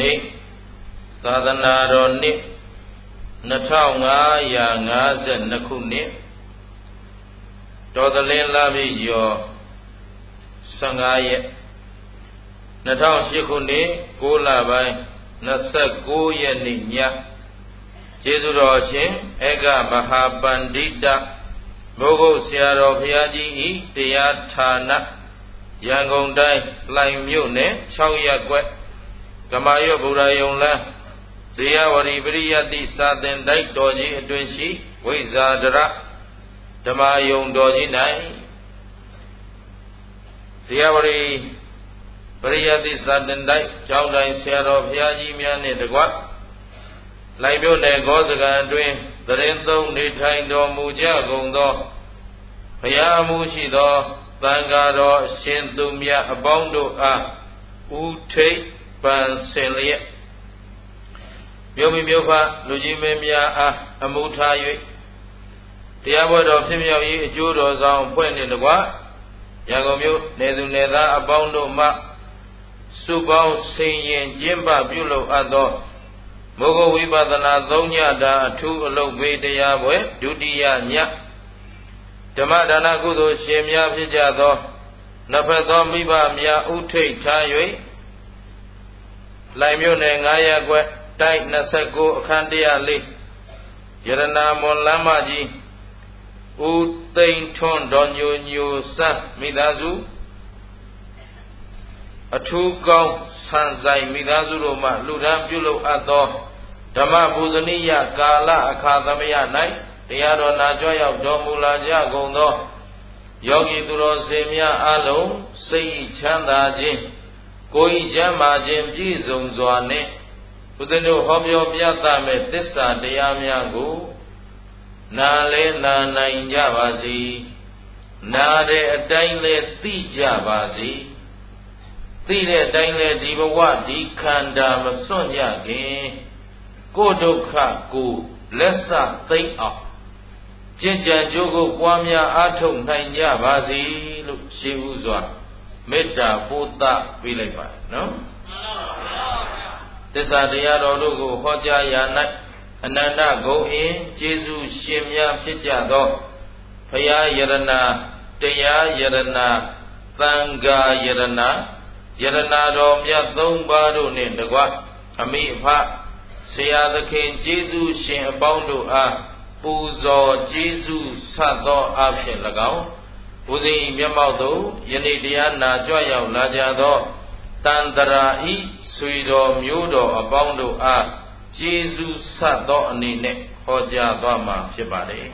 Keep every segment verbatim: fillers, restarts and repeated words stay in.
နှစ်သာသနာတော်နှစ်နှစ်ထောင်ငါးရာငါးဆယ်နှစ်ခုနှစ်တော်သလင်းလပြည့်ကျော်ဆယ်ငါးရက်နှစ်ထောင်ရှစ်ခုနှစ်ကိုးလပိုင်းနှစ်ဆယ့်ကိုးရက်နေ့ညကျေးဇူးတော်ရှင်ဧကမဟာပန္တိတမိုးကုတ်ဆရာတော်ဘုရားကြီးဤတရားဌာနရန်ကုန်တိုင်းလှိုင်မြို့နယ်၆ရပ်ကွက်ကမာရွတ်ဗုဒ္ဓယုံလမ်းဇေယဝရီပရိယတ္တိစာသင်တိုက်တော်ကြီးအတွင်ရှိဝိဇာဒရဓမ္မယုံတော်ကြီး၌ဇေယဝရီပရိယတ္တိစာသင်တိုက်ကျောင်းတိုင်းဆရာတော်ဘုရားကြီးများနှင့်တကွလှိုင်မြို့နယ်ဂောဇကံအတွင်းသရင်သုံးနေထိုင်တော်မူကြကုန်သောဘုရားမှုရှိသောသံဃာတော်အရှင်သူမြတ်အပေါင်းတို့အားဥထိပ်ပန်ဆင်လျက်မြို့မိမြို့ဖလူကြီးမင်းများအားအမှုထား၍တရားပွဲတော်ဖြစ်မြောက်ရေးအကျိုးတော်ဆောင်အဖွဲ့နှင့်တကွရန်ကုန်မြို့နယ်သူနယ်သားအပေါင်းတို့မှစုပေါင်းဆင်ရင်ကျင်းပပြုလုပ်အပ်သောမိုးကုတ်ဝိပဿနာသုံးညတာအထူးအလုပ်ပေးတရားပွဲဒုတိယညဓမ္မဒါနကုသိုလ်ရှင်များဖြစ်ကြသောနှစ်ဖက်သောမိဘများဥထိတ်ထား၍လှိုင်မြို့နယ်ငါးရပ်ကွက်တိုက်နှစ်ဆယ့်ကိုးအခန်းတစ်ရာလေးရတနာမွန်လမ်းမကြီးဦးသိန်းထွန်းတော်ညိုညိုစံမိသားစုအထူးကောင်းဆန်ဆိုင်မိသားစုတို့မှလူဒန်းပြုလုပ်အပ်သောဓမ္မပူဇနိယကာလအခါသမယ၌တရားတော်နာကြွရောက်တော်မူလာကြကုန်သောယောဂီသူတော်စင်များအလုံးစိတ်ချမ်းသာခြင်းကိုယ်ဤချမ်းသာခြင်းပြည့်စုံစွာနှင့်ဘုရားတို့ဟောပြောပြသမဲ့သစ္စာတရားများကိုနာလဲနာနိုင်ကြပါစေနာတဲ့အတိုင်းလဲသိကြပါစေသိတဲ့အတိုင်းလဲဒီဘဝဒီခန္ဓာမစွန့်ကြခင်ကိုယ်ဒုက္ခကိုလက်စသိမ့်အောင်ကျင့်ကြံကြိုးကိုပွားများအားထုတ်နိုင်ကြပါစေလို့ရှင်းဥစွာမေတ္တာပို့သပေးလိုက်ပါနော်သစ္စာတရားတော်တို့ကိုဟောကြားရာ၌အနန္တဂုဏ်အင်းကျေးဇူးရှင်များဖြစ်ကြသောဘုရားယရဏတရားယရဏသံဃာယရဏယရဏတော်မြတ်သုံးပါးတို့နှင့်တကွအမိအဖဆရာသခင်ကျေးဇူးရှင်အပေါင်းတို့အားပူဇော်ကျေးဇူးဆပ်သောအဖြစ်၎င်းဘုဇင်မျက်မှောက်သို့ယနေ့တရားနာကြွရောက်လာကြသောတန်တရာဤဆွေတော်မျိုးတော်အပေါင်းတို့အားကျေးဇူးဆပ်သောအနေနဲ့ဟောကြားသွားမှာဖြစ်ပါတယ်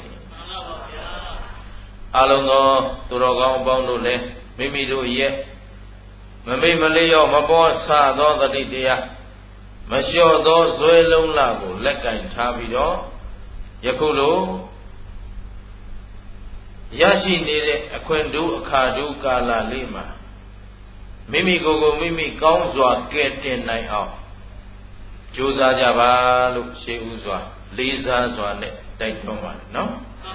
အလုံးသောသူတော်ကောင်းအပေါင်းတို့လည်းမိမိတို့ရဲ့မမေ့မလျော့မပေါ်ဆသောတတိတရားမလျှော့သောဇွဲလုံးလကိုလက်ကင်ထားပြီးတော့ယခုလိုရရှိနေတဲ့အခွင့်ဒုအခါဒုကာလလေးမှာမိမိကိုယ်ကိုမိမိကောင်းစွာကဲ့တင်နိုင်အောင်ကြိုးစားကြပါလို့ရှေးဥစွာလေးစားစွာနဲ့တိုက်တွန်းပါတယ်နော်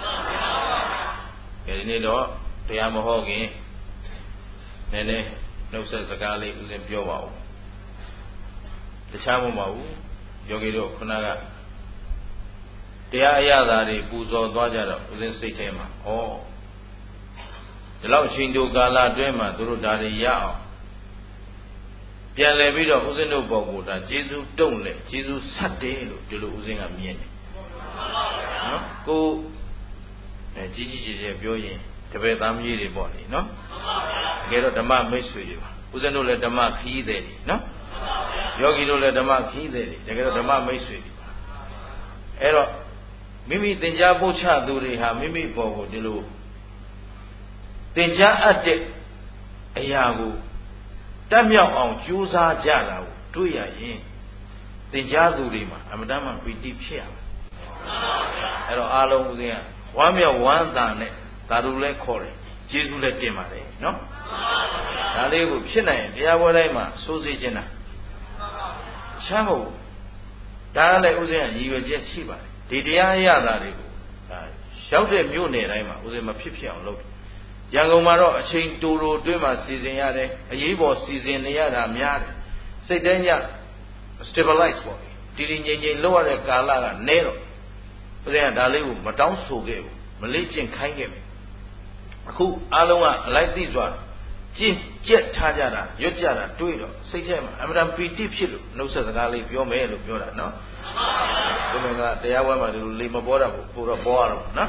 ဒီနေ့တော့တရားမဟောခင်နည်းနည်းနှုတ်ဆက်စကားလေးဦးဇင်းပြောပါဦးတခြားမဟုတ်ပါဘူးယောဂီတို့ခုနကတရားအရသာတွေပူဇော်သွားကြတော့ဦးဇင်းစိတ်ထဲမှာဩဒီလောက်အချိန်တိုကာလအတွင်းမှာသူတို့ဒါတွေရအောင်ပြန်လည်ပြီးတော့ဦးဇင်းတို့ဘောကိုဒါကျေးဇူးတုံ့လေကျေးဇူးဆက်တယ်လို့ဒီလိုဦးဇင်းကမြင်တယ်နော်ကိုအဲကြီးကြီးကျယ်ကျယ်ပြောရင်တပည့်သားမကြီးတွေပေါ့လေနော်တကယ်တော့ဓမ္မမိတ်ဆွေတွေပါဦးဇင်းတို့လည်းဓမ္မခီးသည်တွေနော်ယောဂီတို့လည်းဓမ္မခီးသည်တွေတကယ်တော့ဓမ္မမိတ်ဆွေတွေပါအဲ့တော့မိမိသင်ကြားပို့ချသူတွေဟာမိမိဘောကိုဒီလိုသင်ကြားအပ်တဲ့အရာကိုတတ်မြောက်အောင်ကြိုးစားကြတာကိုတွေ့ရရင်သင်ကြားသူတွေမှာအမတန်မှပီတိဖြစ်ရမယ်အဲ့တော့အားလုံးဦးဇင်းကဝမ်းမြောက်ဝမ်းသာနဲ့သာဓုလည်းခေါ်တယ်ကျေးဇူးလည်းတင်ပါတယ်နော်ဒါလေးကိုဖြစ်နိုင်ရင်တရားပွဲတိုင်းမှာစိုးစေခြင်းတာချမ်းဖို့ဒါလည်းဦးဇင်းကရည်ရွယ်ချက်ရှိပါတယ်ဒီတရားအရသာတွေကိုဒါရောက်တဲ့မြို့နယ်တိုင်းမှာဦးဇင်းမဖြစ်ဖြစ်အောင်လုပ်တယ်ရန်ကုန်မှာတော့အချိန်တူတူအတွင်းမှာစီစဉ်ရတယ်အရေးပေါ်စီစဉ်နေရတာများတယ်စိတ်တိုင်းည stabilize ပေါ့တည်တည်ငြိမ်ငြိမ်လောက်ရတဲ့ကာလကနဲတော့ဦးဇင်းကဒါလေးကိုမတောင်းဆိုခဲ့ဘူးမလေ့ကျင့်ခိုင်းခဲ့ဘူးအခုအားလုံးကအလိုက်သိစွာကျင့်ကြက်ထားကြတာရွတ်ကြတာတွေးတော့စိတ်ထဲမှာအမှန်တန်ပီတိဖြစ်လို့နှုတ်ဆက်စကားလေးပြောမယ်လို့ပြောတာနော်ဒီမင်္ဂလာတရားဝဲမှာဒီလိုလေမပေါ်တာဘူးပို့တော့ပေါ်ရတော့နော်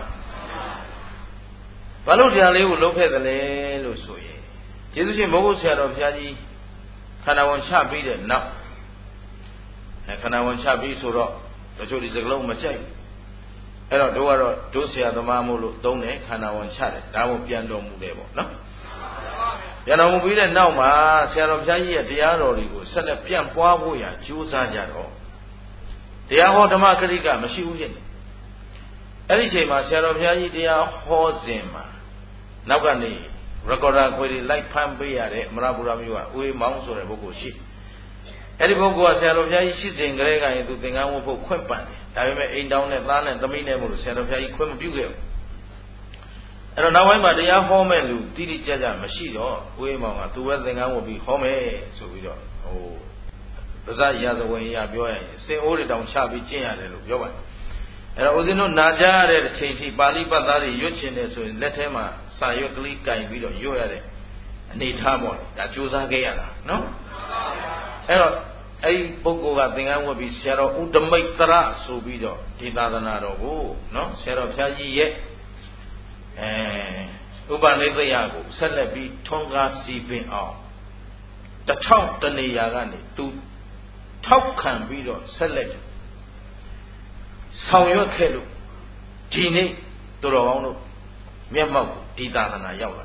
ဘာလို့တရားလေးကိုလုပ်ခဲ့သလဲလို့ဆိုရင်ကျေးဇူးရှင်မိုးကုတ်ဆရာတော်ဘုရားကြီးခန္ဓာဝန်ချပြီးတဲ့နောက်အဲခန္ဓာဝန်ချပြီးဆိုတော့တချို့ဒီစကလုံးမကြိုက်အဲ့တော့တို့ကတော့တို့ဆရာသမားမို့လို့သုံးတယ်ခန္ဓာဝန်ချတယ်ဒါမှပြန်တော်မူတယ်ပေါ့နော်ပြန်တော်မူပြီးတဲ့နောက်မှာဆရာတော်ဘုရားကြီးရဲ့တရားတော်တွေကိုဆက်လက်ပြန့်ပွားဖို့ရာကြိုးစားကြတော့တရားဟောဓမ္မကတိကမရှိဘူးဖြစ်တယ်အဲ့ဒီချိန်မှာဆရာတော်ဘုရားကြီးတရားဟောစဉ်မှာနောက်ကနေ recorder ခွေတွေလိုက်ဖမ်းပေးရတဲ့အမရပူရမျိုးကဦးေးမောင်းဆိုတဲ့ပုဂ္ဂိုလ်ရှိအဲ့ဒီပုဂ္ဂိုလ်ကဆရာတော်ဘုရားကြီးရှိစဉ်ကလေးကရင်သူသင်္ကန်းဝတ်ဖို့ခွင့်ပန်တယ်ဒါပေမဲ့အိမ်တောင်းနဲ့သားနဲ့သမီးနဲ့မို့လို့ဆရာတော်ဘုရားကြီးခွင့်မပြုခဲ့ဘူးအဲ့တော့နောက်ပိုင်းမှာတရားဟောမဲ့လူတိတိကျကျမရှိတော့ဦးေးမောင်ကသူပဲသင်္ကန်းဝတ်ပြီးဟောမယ်ဆိုပြီးတော့ဟိုပါဇာရာဇဝင်ရပြောရရင်စင်အိုးတွေတောင်ချပြီးကျင့်ရတယ်လို့ပြောပါတယ်အဲ့တော့ဦးဇင်းတို့နာကြားရတဲ့အချိန်ထိပါဠိပတ်သားတွေရွတ်ချင်တယ်ဆိုရင်လက်ထဲမှာစာရွက်ကလေးကင်ပြီးတော့ရွတ်ရတဲ့အနေထားပေါ့ဒါကြိုးစားခဲ့ရတာနော်အဲ့တော့အဲ့ဒီပုဂ္ဂိုလ်ကသင်္ကန်းဝတ်ပြီးဆရာတော်ဥဒ္ဓမိတ်သရဆိုပြီးတော့ဒီသာသနာတော်ကိုနော်ဆရာတော်ဘုရားကြီးရဲ့အဲဥပနိသေယကိုဆက်လက်ပြီးထွန်းကားစီပင်အောင်တထောင်တနေရာကနေသူထောက်ခံပြီးတော့ဆက်လက်ဆောင်ရွက်ခဲ့လို့ဒီနေ့တော်တော်ကောင်းတို့မျက်မှောက်ဒီသာသနာရောက်လာ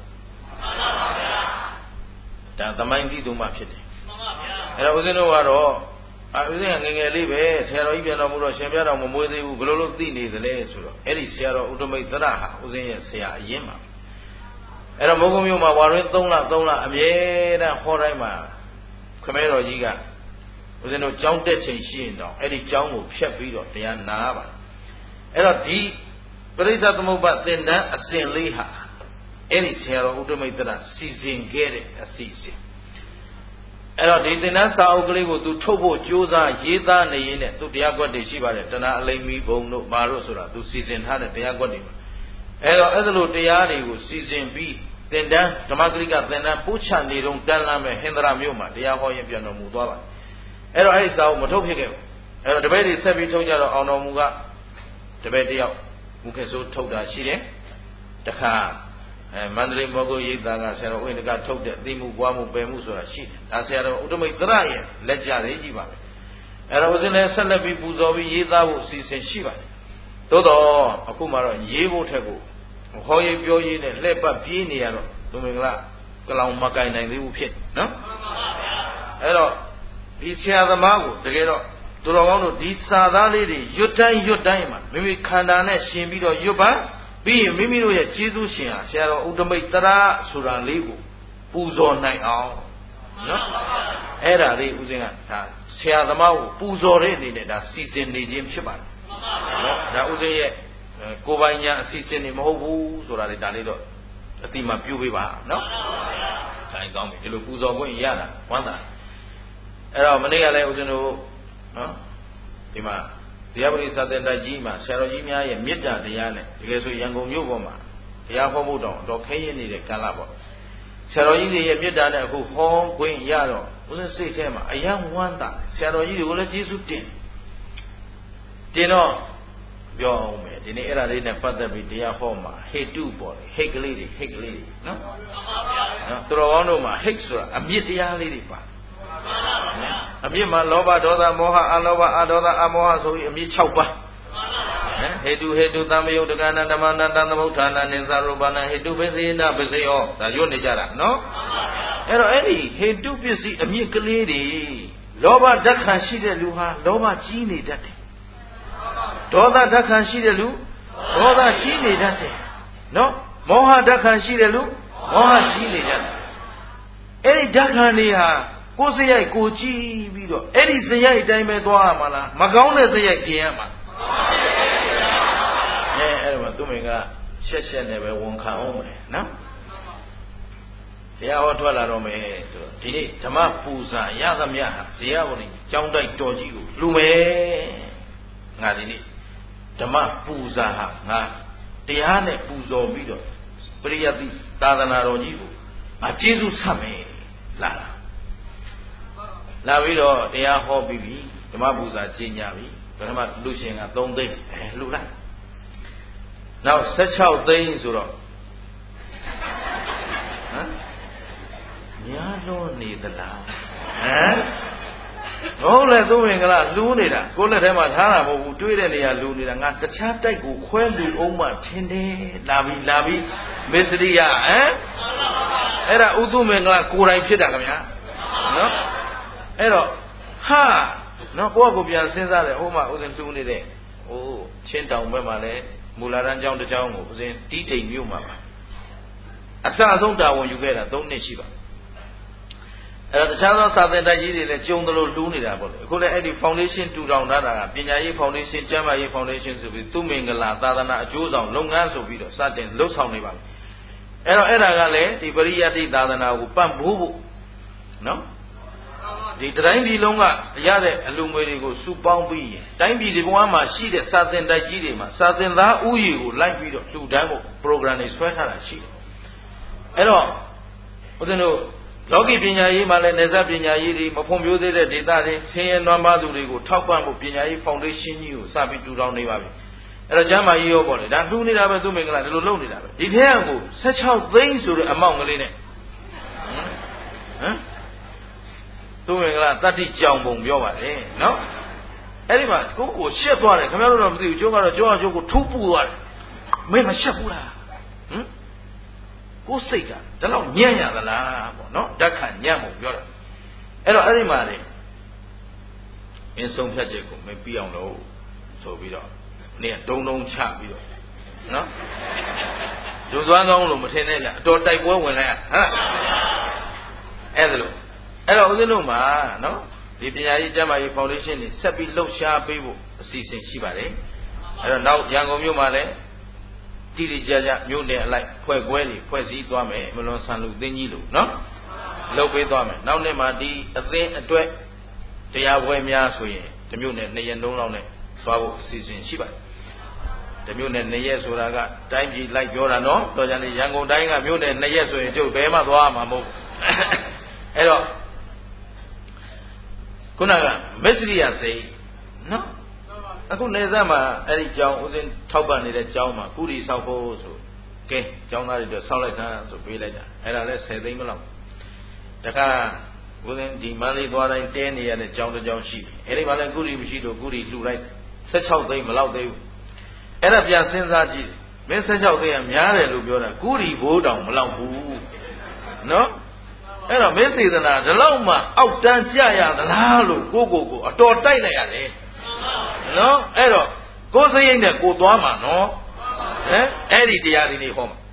ဒါသမိုင်းတိတုံမှဖြစ်တယ်အဲ့တော့ဦးဇင်းတို့ကတော့အာဦးဇင်းကငယ်ငယ်လေးပဲဆရာတော်ကြီးပြန်တော်မူတော့ရှင်ပြတော်မမွေးသေးဘူးဘယ်လိုလုပ်သိနေသလဲဆိုတော့အဲ့ဒီဆရာတော်ဥဒ္ဓမိတ်သရဟာဦးဇင်းရဲ့ဆရာအရင်ပါအဲ့တော့မိုးကုံမြို့မှာဝါရင်း၃လ၃လအမြဲတမ်းဟောတိုင်းမှာခမဲတော်ကြီးကဦးဇင်းတို့ကြောင်းတက်ချိန်ရှိရင်တော့အဲ့ဒီကြောင်းကိုဖြတ်ပြီးတော့တရားနာပါအဲ့တော့ဒီပရိစ္ဆသမုပ္ပါသင်္ဍန်းအစဉ်လေးဟာအဲ့ဒီဆရာတော်ဥဒ္ဓမိတ်သရစီစဉ်ခဲ့တဲ့အစီအစဉ်အဲ့တော့ဒီသင်္ဍန်းစာအုပ်ကလေးကိုသူထုတ်ဖို့ကြိုးစားရေးသားနေရင်းနဲ့သူတရားကွက်တွေရှိပါတယ်တဏှာအလိမ္မီဘုံတို့ဘာလို့ဆိုတာသူစီစဉ်ထားတဲ့တရားကွက်တွေမှာအဲ့တော့အဲ့လိုတရားတွေကိုစီစဉ်ပြီးသင်္ဍန်းဓမ္မဂရိကသင်္ဍန်းပို့ချနေတော့တန်းလမ်းမဲ့ဟင်္ဒရာမြို့မှာတရားဟောရင်ပြန်တော်မူသွားပါတယ်အဲ့တော့အဲ့ဒီစာအုပ်မထုတ်ဖြစ်ခဲ့ဘူးအဲ့တော့တပည့်တွေဆက်ပြီးထုတ်ကြတော့အောင်တော်မူကတပည့်တယောက်မူခေဆိုးထုတ်တာရှိတယ်တခါအဲမန္တလေးမောဂုတ်ရိပ်သာကဆရာတော်ဥဒ္ဒကထုတ်တဲ့သိမှုပွားမှုပယ်မှုဆိုတာရှိတယ်ဒါဆရာတော်ဥဒ္ဓမိတ်သရရဲ့လက်ကြလေးကြီးပါပဲအဲ့တော့ဦးဇင်းလည်းဆက်လက်ပြီးပူဇော်ပြီးရေးသားဖို့အစီအစဉ်ရှိပါတယ်သို့တော့အခုမှတော့ရေးဖို့ထက်ကိုဟောရေးပြောရေးနဲ့လှည့်ပတ်ပြေးနေရတော့လူမင်္ဂလာကလောင်မကင်နိုင်သေးဘူးဖြစ်နော်အဲ့တော့ဒီဆရာသမားကိုတကယ်တော့သူတော်ကောင်းတို့ဒီစာသားလေးတွေရွတ်တိုင်းရွတ်တိုင်းမှာမိမိခန္ဓာနဲ့ရှင်ပြီးတော့ရွတ်ပါပြီးရင်မိမိတို့ရဲ့ကျေးဇူးရှင်ဟာဆရာတော်ဥဒ္ဓမိတ်သရဆိုတာလေးကိုပူဇော်နိုင်အောင်နော်အဲ့ဒါလေးဦးဇင်းကဒါဆရာသမားကိုပူဇော်တဲ့အနေနဲ့ဒါစီစဉ်နေခြင်းဖြစ်ပါတယ်နော်ဒါဦးဇင်းရဲ့ကိုယ်ပိုင်ညာအစီအစဉ်တွေမဟုတ်ဘူးဆိုတာလေဒါလေးတော့အတိမပြုပေးပါနော်ဒါကောင်းပြီဒီလိုပူဇော်ခွင့်ရတာဝမ်းသာအဲ့တော့မနေ့ကလည်းဦးဇင်းတို့နော်ဒီမှာတရားပရိသတ်တဲ့ကြီးမှာဆရာတော်ကြီးများရဲ့မေတ္တာတရားနဲ့တကယ်ဆိုရန်ကုန်မြို့ပေါ်မှာတရားဟောဖို့တောင်တော့ခဲရင်နေတဲ့ကာလပေါ့ဆရာတော်ကြီးတွေရဲ့မေတ္တာနဲ့အခုဟောခွင့်ရတော့ဦးဇင်းစိတ်ထဲမှာအယံဝမ်းသာဆရာတော်ကြီးတွေကိုလည်းကျေးဇူးတင်တင်တော့ပြောအောင်မယ်ဒီနေ့အဲ့ဒါလေးနဲ့ပတ်သက်ပြီးတရားဟောမှာဟေတုပေါ့လေဟိတ်ကလေးတွေဟိတ်ကလေးတွေနော်နော်သူတော်ကောင်းတို့မှာဟိတ်ဆိုတာအမြင့်တရားလေးတွေပါအမြင့်မှာလောဘဒေါသမောဟအလောဘအဒေါသအမောဟဆိုပြီးအမြင့်၆ပါးဟေတုဟေတုသံယုတ်တကနာဓမ္မနာတသမုဋ္ဌာနာနိသရူပနာဟေတုပစ္စေနပစ္စေယောဒါရွတ်နေကြတာနော်အဲ့တော့အဲ့ဒီဟေတုပစ္စည်းအမြင့်ကလေးတွေလောဘဓာတ်ခံရှိတဲ့လူဟာလောဘကြီးနေတတ်တယ်ဒေါသဓာတ်ခံရှိတဲ့လူဒေါသကြီးနေတတ်တယ်နော်မောဟဓာတ်ခံရှိတဲ့လူမောဟကြီးနေတတ်တယ်အဲ့ဒီဓာတ်ခံတွေဟာကိုယ်စရိုက်ကိုကြည့်ပြီးတော့အဲ့ဒီစရိုက်အတိုင်းပဲသွားရမှာလားမကောင်းတဲ့စရိုက်กินရမှာအဲအဲ့ဒါမှသူမင်္ဂရှက်ရှက်နဲ့ပဲဝန်ခံအောင်မယ်နော်တရားဟောထွက်လာတော့မယ်ဆိုတော့ဒီနေ့ဓမ္မပူဇာရသမျှဟာဇေယဝရီကျောင်းတိုက်တော်ကြီးကိုလှူမယ်ငါဒီနေ့ဓမ္မပူဇာဟာငါတရားနဲ့ပူဇော်ပြီးတော့ပရိယတ်တိသာသနာတော်ကြီးကိုငါကျေးဇူးဆက်မယ်လာလာလာပြီးတော့တရားဟောပြီးပြီဓမ္မပူဇာကျင့်ကြပြီပထမလူရှင်ကသုံးသိန်းအဲလှူလိုက်နောက်၁၆သိန်းဆိုတော့ဟမ်ညာလို့နေသလားဟမ်ဟုတ်လဲသုံးဝင်ကလားလူးနေတာကိုယ်လက်ထဲမှာထားတာမဟုတ်ဘူးတွေးတဲ့နေရာလူးနေတာငါတခြားတိုက်ကိုခွဲလူအောင်မှထင်တယ်လာပြီလာပြီမစ္စရိယဟမ်အဲ့ဒါဥသုမင်္ဂလာကိုယ်တိုင်ဖြစ်တာခင်ဗျာနော်အဲ့တော့ဟာနော်ကိုယ့်ကိုပြန်စဉ်းစားတယ်ဟိုမှာဥစဉ်တူးနေတဲ့ဟိုချင်းတောင်ဘက်မှာလဲမူလာတန်းကျောင်းတစ်ကျောင်းကိုဥစဉ်တီးတိမ်မြို့မှာပါအစအဆုံးတာဝန်ယူခဲ့တာ၃နှစ်ရှိပါအဲ့တော့တခြားသောစာသင်တိုက်ကြီးတွေလည်းကျုံသလိုလူးနေတာပေါ့လေအခုလည်းအဲ့ဒီ foundation တူထောင်ထားတာကပညာရေး foundation ကျမ်းမာရေး foundation ဆိုပြီးသူမင်္ဂလာသာသနာအကျိုးဆောင်လုပ်ငန်းဆိုပြီးတော့စတင်လှုပ်ဆောင်နေပါပြီအဲ့တော့အဲ့ဒါကလည်းဒီပရိယတ်တိသာသနာကိုပံ့ပိုးဖို့နော်ဒီတိုင်းပြည်လုံးကရတဲ့အလူငွေတွေကိုစုပေါင်းပြီးရင်တိုင်းပြည်ဒီဘဝမှာရှိတဲ့စာသင်တိုက်ကြီးတွေမှာစာသင်သားဥယျာဉ်ကိုလိုက်ပြီးတော့လှူဒန်းဖို့ program တွေဆွဲထားတာရှိတယ်အဲ့တော့ဦးဇင်းတို့လောကီပညာရေးမှာလည်းနေဇပညာရေးတွေမဖွံ့ဖြိုးသေးတဲ့ဒေသတွေဆင်းရဲနွမ်းပါးသူတွေကိုထောက်ပံ့ဖို့ပညာရေး foundation ကြီးကိုစပြီးထူထောင်နေပါပြီအဲ့တော့ကျမ်းမာရေးရောပေါ့လေဒါလှူနေတာပဲသူမင်္ဂလာဒီလိုလုပ်နေတာပဲဒီထဲကကို၁၆သိန်းဆိုတဲ့အမောင့်ကလေးနဲ့ဟမ်သူမင်္ဂလာတတ္တိကြောင်ပုံပြောပါတယ်နော်အဲ့ဒီမှာကိုကိုရှက်သွားတယ်ခင်ဗျားတို့တော့မသိဘူးကျိုးကတော့ကျိုးအောင်ကျိုးကိုထူးပူသွားတယ်မင်းမရှက်ဘူးလားဟမ်ကိုစိတ်ကဒါတော့ညံ့ရသလားပေါ့နော်ဓာတ်ခံညံ့ဖို့ပြောတာအဲ့တော့အဲ့ဒီမှာလေအင်းဆုံးဖြတ်ချက်ကိုမပြီးအောင်လို့ဆိုပြီးတော့နေတုံတုံချပြီးတော့နော်ဒုသွားကောင်းလို့မထင်နဲ့ဗျအတော်တိုက်ပွဲဝင်လိုက်ဟမ်အဲ့ဒါလို့အဲ့တော့ဦးဇင်းတို့မှာနော်ဒီပညာရေးကျမ်းမာရေး foundation တွေဆက်ပြီးလှုပ်ရှားပေးဖို့အစီအစဉ်ရှိပါတယ်အဲ့တော့နောက်ရန်ကုန်မြို့မှာလည်းတိတိကျကျမြို့နယ်အလိုက်ဖွဲ့ခွဲတွေဖွဲ့စည်းသွားမယ်မလွန်ဆန်လူသိန်းကြီးလို့နော်လုပ်ပေးသွားမယ်နောက်နေ့မှာဒီအသင်းအတွက်တရားပွဲများဆိုရင်ဒီမြို့နယ်နှစ်ရက်လုံးလောက်နဲ့သွားဖို့အစီအစဉ်ရှိပါတယ်ဒီမြို့နယ်နှစ်ရက်ဆိုတာကတိုင်းပြည်လိုက်ပြောတာနော်တော်ကြတယ်ရန်ကုန်တိုင်းကမြို့နယ်နှစ်ရက်ဆိုရင်ကျုပ်ဘယ်မှသွားမှာမဟုတ်အဲ့တော့ခုနကမစ္စရိယစိတ်နော်အခုနေသက်မှာအဲ့ဒီကျောင်းဦးစင်းထောက်ပံ့နေတဲ့ကျောင်းမှာကုရီဆောက်ဖို့ဆိုကဲကျောင်းသားတွေတော့ဆောက်လိုက်စမ်းဆိုပေးလိုက်တာအဲ့ဒါလဲ၁၀သိန်းမလောက်တခါဦးစင်းဒီမန္တလေးသွားတိုင်းတဲနေရတဲ့ကျောင်းတစ်ကျောင်းရှိတယ်အဲ့ဒီမှာလဲကုရီမရှိတော့ကုရီလှူလိုက်၁၆သိန်းမလောက်သေးဘူးအဲ့ဒါပြန်စဉ်းစားကြည့်မင်း၁၆သိန်းကများတယ်လို့ပြောတာကုရီဘိုးတောင်မလောက်ဘူးနော်အဲ့တော့မင်းစေတနာဒီလောက်မှအောက်တန်းကြရသလားလို့ကိုကိုကိုအတော်တိုက်လိုက်ရတယ်နော်အဲ့တော့ကိုယ်စိတ်နဲ့ကိုသွားမှာနော်ဟမ်အဲ့ဒီတရားတွေနေဟောမှာ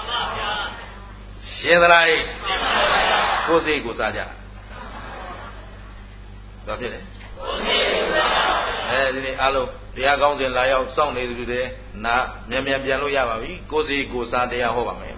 ရှင်းသလားကိုယ်စိတ်ကိုစားကြဘာဖြစ်လဲအဲဒီနေ့အားလုံးတရားကောင်းစဉ်လာရောက်စောင့်နေသူတွေနာမြန်မြန်ပြန်လို့ရပါပြီကိုယ်စိတ်ကိုစားတရားဟောပါမယ်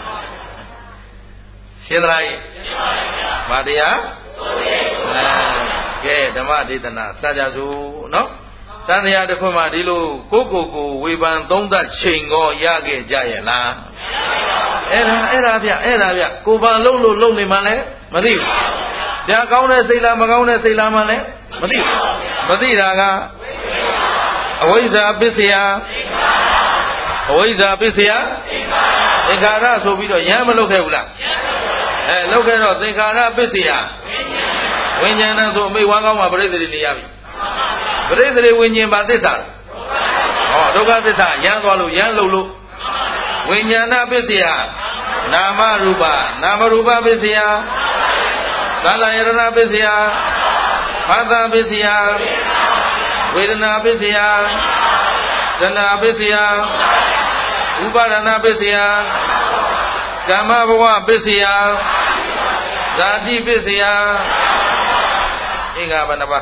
ရှင်းသလားရှင်းပါဗျာဘာတရားကဲဓမ္မဒေသနာစကြစို့နော်တန်တရားတစ်ခုမှဒီလိုကိုကိုကိုဝေဖန်သုံးသပ်ချိန်ကောရခဲ့ကြရဲ့လားအဲ့ဒါအဲ့ဒါဗျအဲ့ဒါဗျကိုဘာလုံးလို့လုံးနေမှလဲမသိဘူးဗျာကောင်းတဲ့စိတ်လားမကောင်းတဲ့စိတ်လားမှလဲမသိဘူးမသိတာကအဝိဇ္ဇာပစ္စယအဝိဇ္ဇာပစ္စယသင်္ခါရဆိုပြီးတော့ရမ်းမလုပ်ခဲ့ဘူးလားအဲလုပ်ခဲ့တော့သင်္ခါရပစ္စယဝိညာဏဆိုအမိဝါကောင်းမှာပြိတ္တိနေရပြီပရိသေဝိညာဉ်ပါသစ္စာဟောဒုက္ခသစ္စာရမ်းသွားလို့ရမ်းလို့လို့ဝိညာဏပစ္စယနာမရူပနာမရူပပစ္စယကာလယရဏပစ္စယဖသပစ္စယဝေဒနာပစ္စယတဏပစ္စယဥပါဒနာပစ္စယကာမဘဝပစ္စယဇာတိပစ္စယအင်္ဂါဘဏ္ဍပါ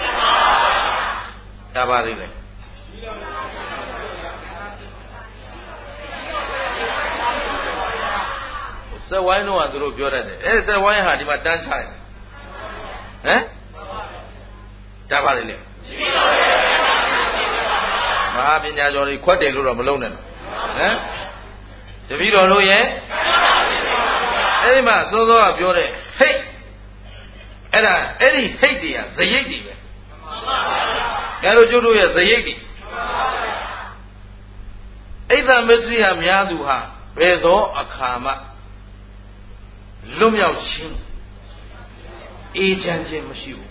ရပါသေးတယ်ဆက်ဝိုင်းတော့သူတို့ပြောတတ်တယ်အဲဆက်ဝိုင်းဟာဒီမှာတန်းချတယ်ဟမ်ဒါပါလေလေမဟာပညာကျော်တွေခွက်တယ်လို့တော့မလုံးနဲ့ဟမ်တပည့်တော်တို့ရဲ့အဲ့ဒီမှာစောစောကပြောတဲ့ဟိတ်အဲ့ဒါအဲ့ဒီဟိတ်တွေကဇရိတ်တွေပဲအဲ့လိုကျုပ်တို့ရဲ့ဇရိတ်တွေအိသမစ္စရိယများသူဟာဘယ်သောအခါမှလွတ်မြောက်ခြင်းအေးချမ်းခြင်းမရှိဘူး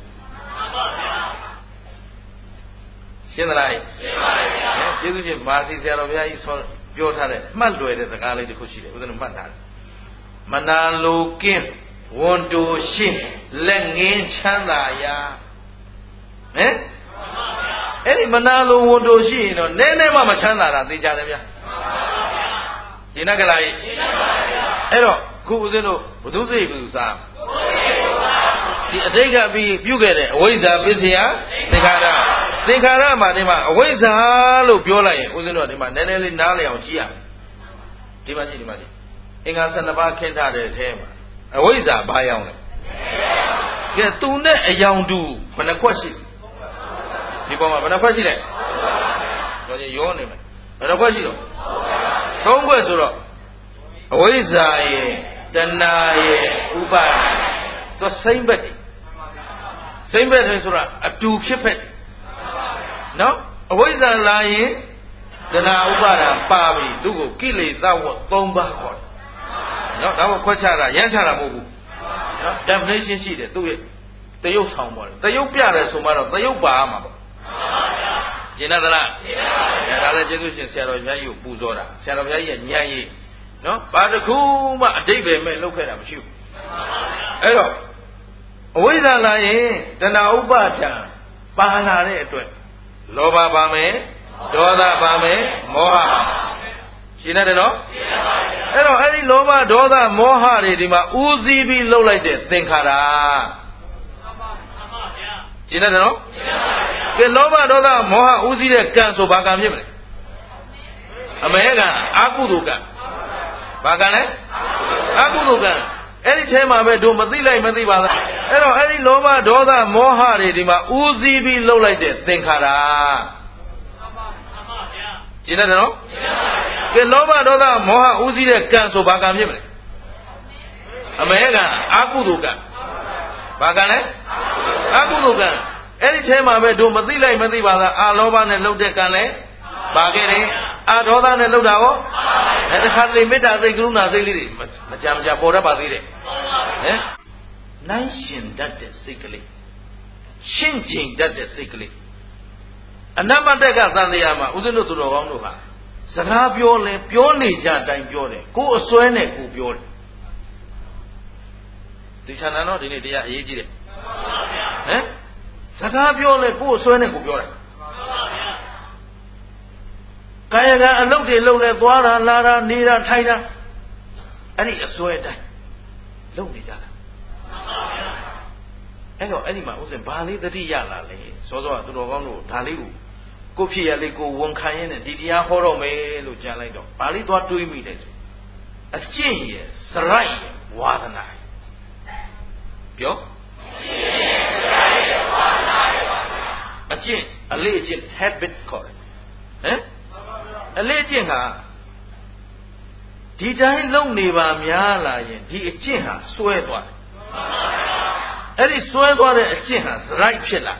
ရှင်းသလားရှင်းပါပြီဗျာကျေးဇူးရှင်မာစီဆရာတော်ဘုရားကြီးဆောပြောထားတဲ့မှတ်လွယ်တဲ့စကားလေးတစ်ခုရှိတယ်ဦးဇင်းတို့မှတ်ထားတယ်မနာလိုကင်းဝန်တူရှိလက်ငင်းချမ်းသာရာဟမ်အဲ့ဒီမနာလိုဝန်တူရှိရင်တော့နည်းနည်းမှမချမ်းသာတာသိကြတယ်ဗျာရှင်းနကလားရှင်းပါဗျာအဲ့တော့ခုဦးဇင်းတို့ဘုသူစိတ်ဘူးစားဒီအတိတ်ကပြီးပြုခဲ့တဲ့အဝိဇ္ဇာပစ္စယသင်္ခါရသင်္ခါရမှာဒီမှာအဝိဇ္ဇာလို့ပြောလိုက်ရင်ဦးဇင်းတို့ဒီမှာနည်းနည်းလေးနားလည်အောင်ကြည့်ရဒီမှာကြည့်ဒီမှာကြည့်အင်္ဂါ၁၂ပါးခင်းထားတဲ့အထဲမှာအဝိဇ္ဇာဘာရောင်လဲကဲသူနဲ့အယောင်တူဘယ်နှခွက်ရှိဒီပေါ်မှာဘယ်နှခွက်ရှိလဲတော့ရောနေမယ်ဘယ်နှခွက်ရှိတော့သုံးခွက်ဆိုတော့အဝိဇ္ဇာရဲ့တဏှာရဲ့ဥပါဒ်သူစိမ့်ဘက်တယ်စိမ့်ဘက်တယ်ဆိုတာအတူဖြစ်ဖက်တယ်နော်အဝိဇ္ဇာလာရင်တဏှာဥပါဒ်ပါပြီသူ့ကိုကိလေသာဝတ်၃ပါးခေါ်တယ်နော်ဒါကိုခွက်ချတာရမ်းချတာမဟုတ်ဘူးနော် definition ရှိတယ်သူ့ရဲ့တရုပ်ဆောင်ပေါ်တယ်တရုပ်ပြတယ်ဆိုမှတော့တရုပ်ပါမှာပေါ့ရှင်းသလားရှင်းပါပြီဒါလည်းကျေးဇူးရှင်ဆရာတော်ဘုရားကြီးကိုပူဇော်တာဆရာတော်ဘုရားကြီးရဲ့ဉာဏ်ရည်နော်ဘာတစ်ခုမှအတိတ်ပဲမဲ့လုပ်ခဲ့တာမရှိဘူးအဲ့တော့အဝိဇ္ဇာလာရင်တဏှာဥပါဒံပါလာတဲ့အတွက်လောဘပါမယ်ဒေါသပါမယ်မောဟပါရှင်းတယ်နော်ရှင်းပါပြီအဲ့တော့အဲ့ဒီလောဘဒေါသမောဟတွေဒီမှာဦးစီးပြီးလှုပ်လိုက်တဲ့သင်္ခါရမှန်ပါမှန်ပါဗျာရှင်းတယ်နော်ရှင်းပါဗျာကဲလောဘဒေါသမောဟဦးစီးတဲ့ကံဆိုဘာကံဖြစ်မလဲအမေကံအာကုသိုလ်ကံဘာကံလဲအာကုသိုလ်ကံအဲ့ဒီထဲမှာပဲတို့မသိလိုက်မသိပါလားအဲ့တော့အဲ့ဒီလောဘဒေါသမောဟတွေဒီမှာဦးစီးပြီးလှုပ်လိုက်တဲ့သင်္ခါရမှန်ပါမှန်ပါဗျာရှင်းတယ်နော်ရှင်းပါဗျာကဲလောဘဒေါသမောဟဦးစီးတဲ့ကံဆိုဘာကံဖြစ်မလဲအမေကံအာကုသိုလ်ကံဘာကံလဲအာကုသိုလ်ကံအဲ့ဒီထဲမှာပဲတို့မသိလိုက်မသိပါလားအာလောဘနဲ့လှုပ်တဲ့ကံလဲပါခဲ့တယ်အာဒေါသနဲ့လှုပ်တာရောအဲ့ဒီခါတည်းမေတ္တာစိတ်ကရုဏာစိတ်လေးတွေမကြမ်းကြပေါ်တတ်ပါသေးတယ်ဟမ်နိုင်ရှင်တတ်တဲ့စိတ်ကလေးရှင်းကျင်တတ်တဲ့စိတ်ကလေးအနမ္မတက်ကသံတရားမှာဥဒ္ဒနုသူတော်ကောင်းတို့ဟာစကားပြောလဲပြောနေကြအတိုင်းပြောတယ်ကိုယ်အစွဲနဲ့ကိုယ်ပြောတယ်ဒီဌာနတော့ဒီနေ့တရားအရေးကြီးတယ်ဟမ်စကားပြောလဲကိုယ်အစွဲနဲ့ကိုယ်ပြောတယ်ကာယကံအလုပ်တွေလုပ်လဲသွားတာလာတာနေတာထိုင်တာအဲ့ဒီအစွဲတိုင်းလုပ်နေကြတာအဲ့တော့အဲ့ဒီမှာဥစဉ်ဘာလေးတတိရလာလဲစောစောကသူတော်ကောင်းတို့ဒါလေးကိုကိုဖြစ်ရလေးကိုဝန်ခံရင်းနဲ့ဒီတရားဟောတော့မယ်လို့ကြံလိုက်တော့ဘာလေးသွားတွေးမိတယ်ဆိုအကျင့်ရယ်စရိုက်ရယ်ဝါဒနာပြောအကျင့်အလေးအကျင့် habit ခေါ်တယ်ဟမ်အလေးအကျင့်ဟာဒီတိုင်းလုံနေပါများလာရင်ဒီအကျင့်ဟာစွဲသွားတယ်အဲ့ဒီစွဲသွားတဲ့အကျင့်ဟာစရိုက်ဖြစ်လာ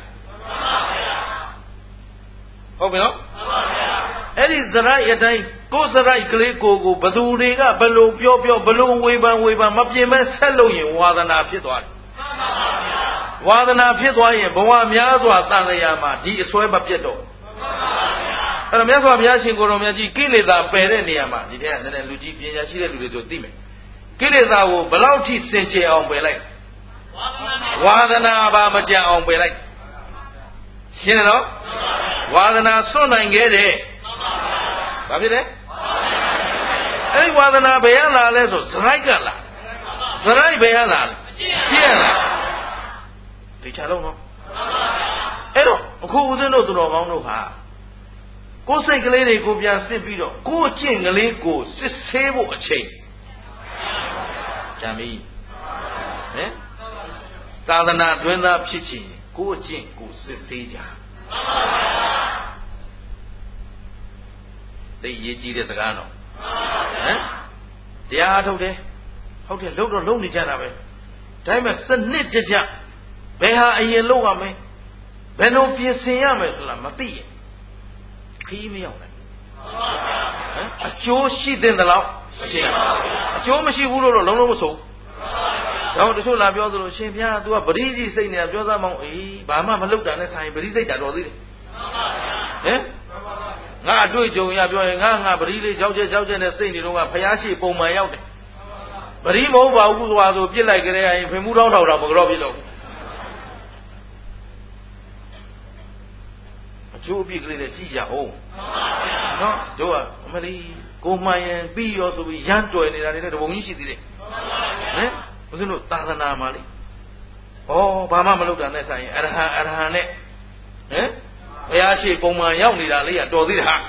ဟုတ်ပြီနော်အဲ့ဒီစရိုက်အတိုင်းကိုယ်စရိုက်ကလေးကိုကိုဘသူတွေကဘလို့ပြောပြောဘလို့ဝေဖန်ဝေဖန်မပြင်းမဲ့ဆက်လို့ရင်ဝါဒနာဖြစ်သွားတယ်ဝါဒနာဖြစ်သွားရင်ဘဝများစွာတန်လျာမှာဒီအစွဲမပြတ်တော့အဲ့တော့မြတ်စွာဘုရားရှင်ကိုယ်တော်မြတ်ကြီးကိလေသာပယ်တဲ့နေရာမှာဒီထဲကနည်းနည်းလူကြီးပညာရှိတဲ့လူတွေဆိုသိမယ်ကိလေသာကိုဘယ်လောက်ထိစင်ကြယ်အောင်ပယ်လိုက်ဝါဒနာပါမကြအောင်ပယ်လိုက်ရှင်းတယ်နော်ဝါဒနာစွန့်နိုင်ခဲ့တယ်ဘာဖြစ်လဲအဲ့ဒီဝါဒနာဘယ်ရလာလဲဆိုစရိုက်ကလာစရိုက်ဘယ်ရလာလဲရှင်းရလားဒီချလုံးနော်အဲ့တော့အခုဦးဇင်းတို့သူတော်ကောင်းတို့ဟာကိုယ်စိတ်ကလေးတွေကိုပြန်စစ်ပြီးတော့ကိုယ်အကျင့်ကလေးကိုစစ်ဆေးဖို့အချိန်ကြံပြီဟင်သာသနာတွင်သားဖြစ်ချင်ကိုအကျင့်ကိုစစ်ဆေးကြသိရေးကြီးတဲ့စကားတော့ဟမ်တရားအားထုတ်တယ်ဟုတ်တယ်လုံတော့လုံနေကြတာပဲဒါပေမဲ့စနစ်တကျဘယ်ဟာအရင်လုပ်ရမလဲဘယ်လိုပြင်ဆင်ရမယ်ဆိုတာမသိရင်ခီးမရောက်နိုင်ဟမ်အကျိုးရှိတဲ့လောက်မရှိဘူးအကျိုးမရှိဘူးလို့တော့လုံးလုံးမဆိုတော့တချို့လာပြောသလိုရှင်ဗျာ तू ကပရိသီစိတ်နေတာပြောသားမောင်းအေးဘာမှမလုပ်တာနဲ့ဆိုင်ပရိစိတ်တာတော်သေးတယ်ဟမ်ငါအတွေ့အကြုံရပြောရင်ငါငါပရိလေးကြောက်ချက်ကြောက်ချက်နဲ့စိတ်နေတော့ကဖျားရှိပုံမှန်ရောက်တယ်ပရိမဟုတ်ပါဘူးသွားဆိုပြစ်လိုက်ကြတဲ့ရင်ဖင်မှုထောင်းထောက်တော့မကြောက်ပြစ်တော့ဘူးအကျိုးအပြစ်ကလေးနဲ့ကြည့်ကြအောင်နော်တို့ကအမလီကိုမှန်ရင်ပြီးရောဆိုပြီးရမ်းတွယ်နေတာတွေနဲ့တပုံကြီးရှိသေးတယ်ဟမ်ဘုရားတို့သာသနာမှာလေဩဘာမှမလုပ်တာနဲ့ဆိုင်ရင်အရဟံအရဟံနဲ့ဟမ်ဘုရားရှိပုံမှန်ရောက်နေတာလေးကတော်သေးတယ်ဟာ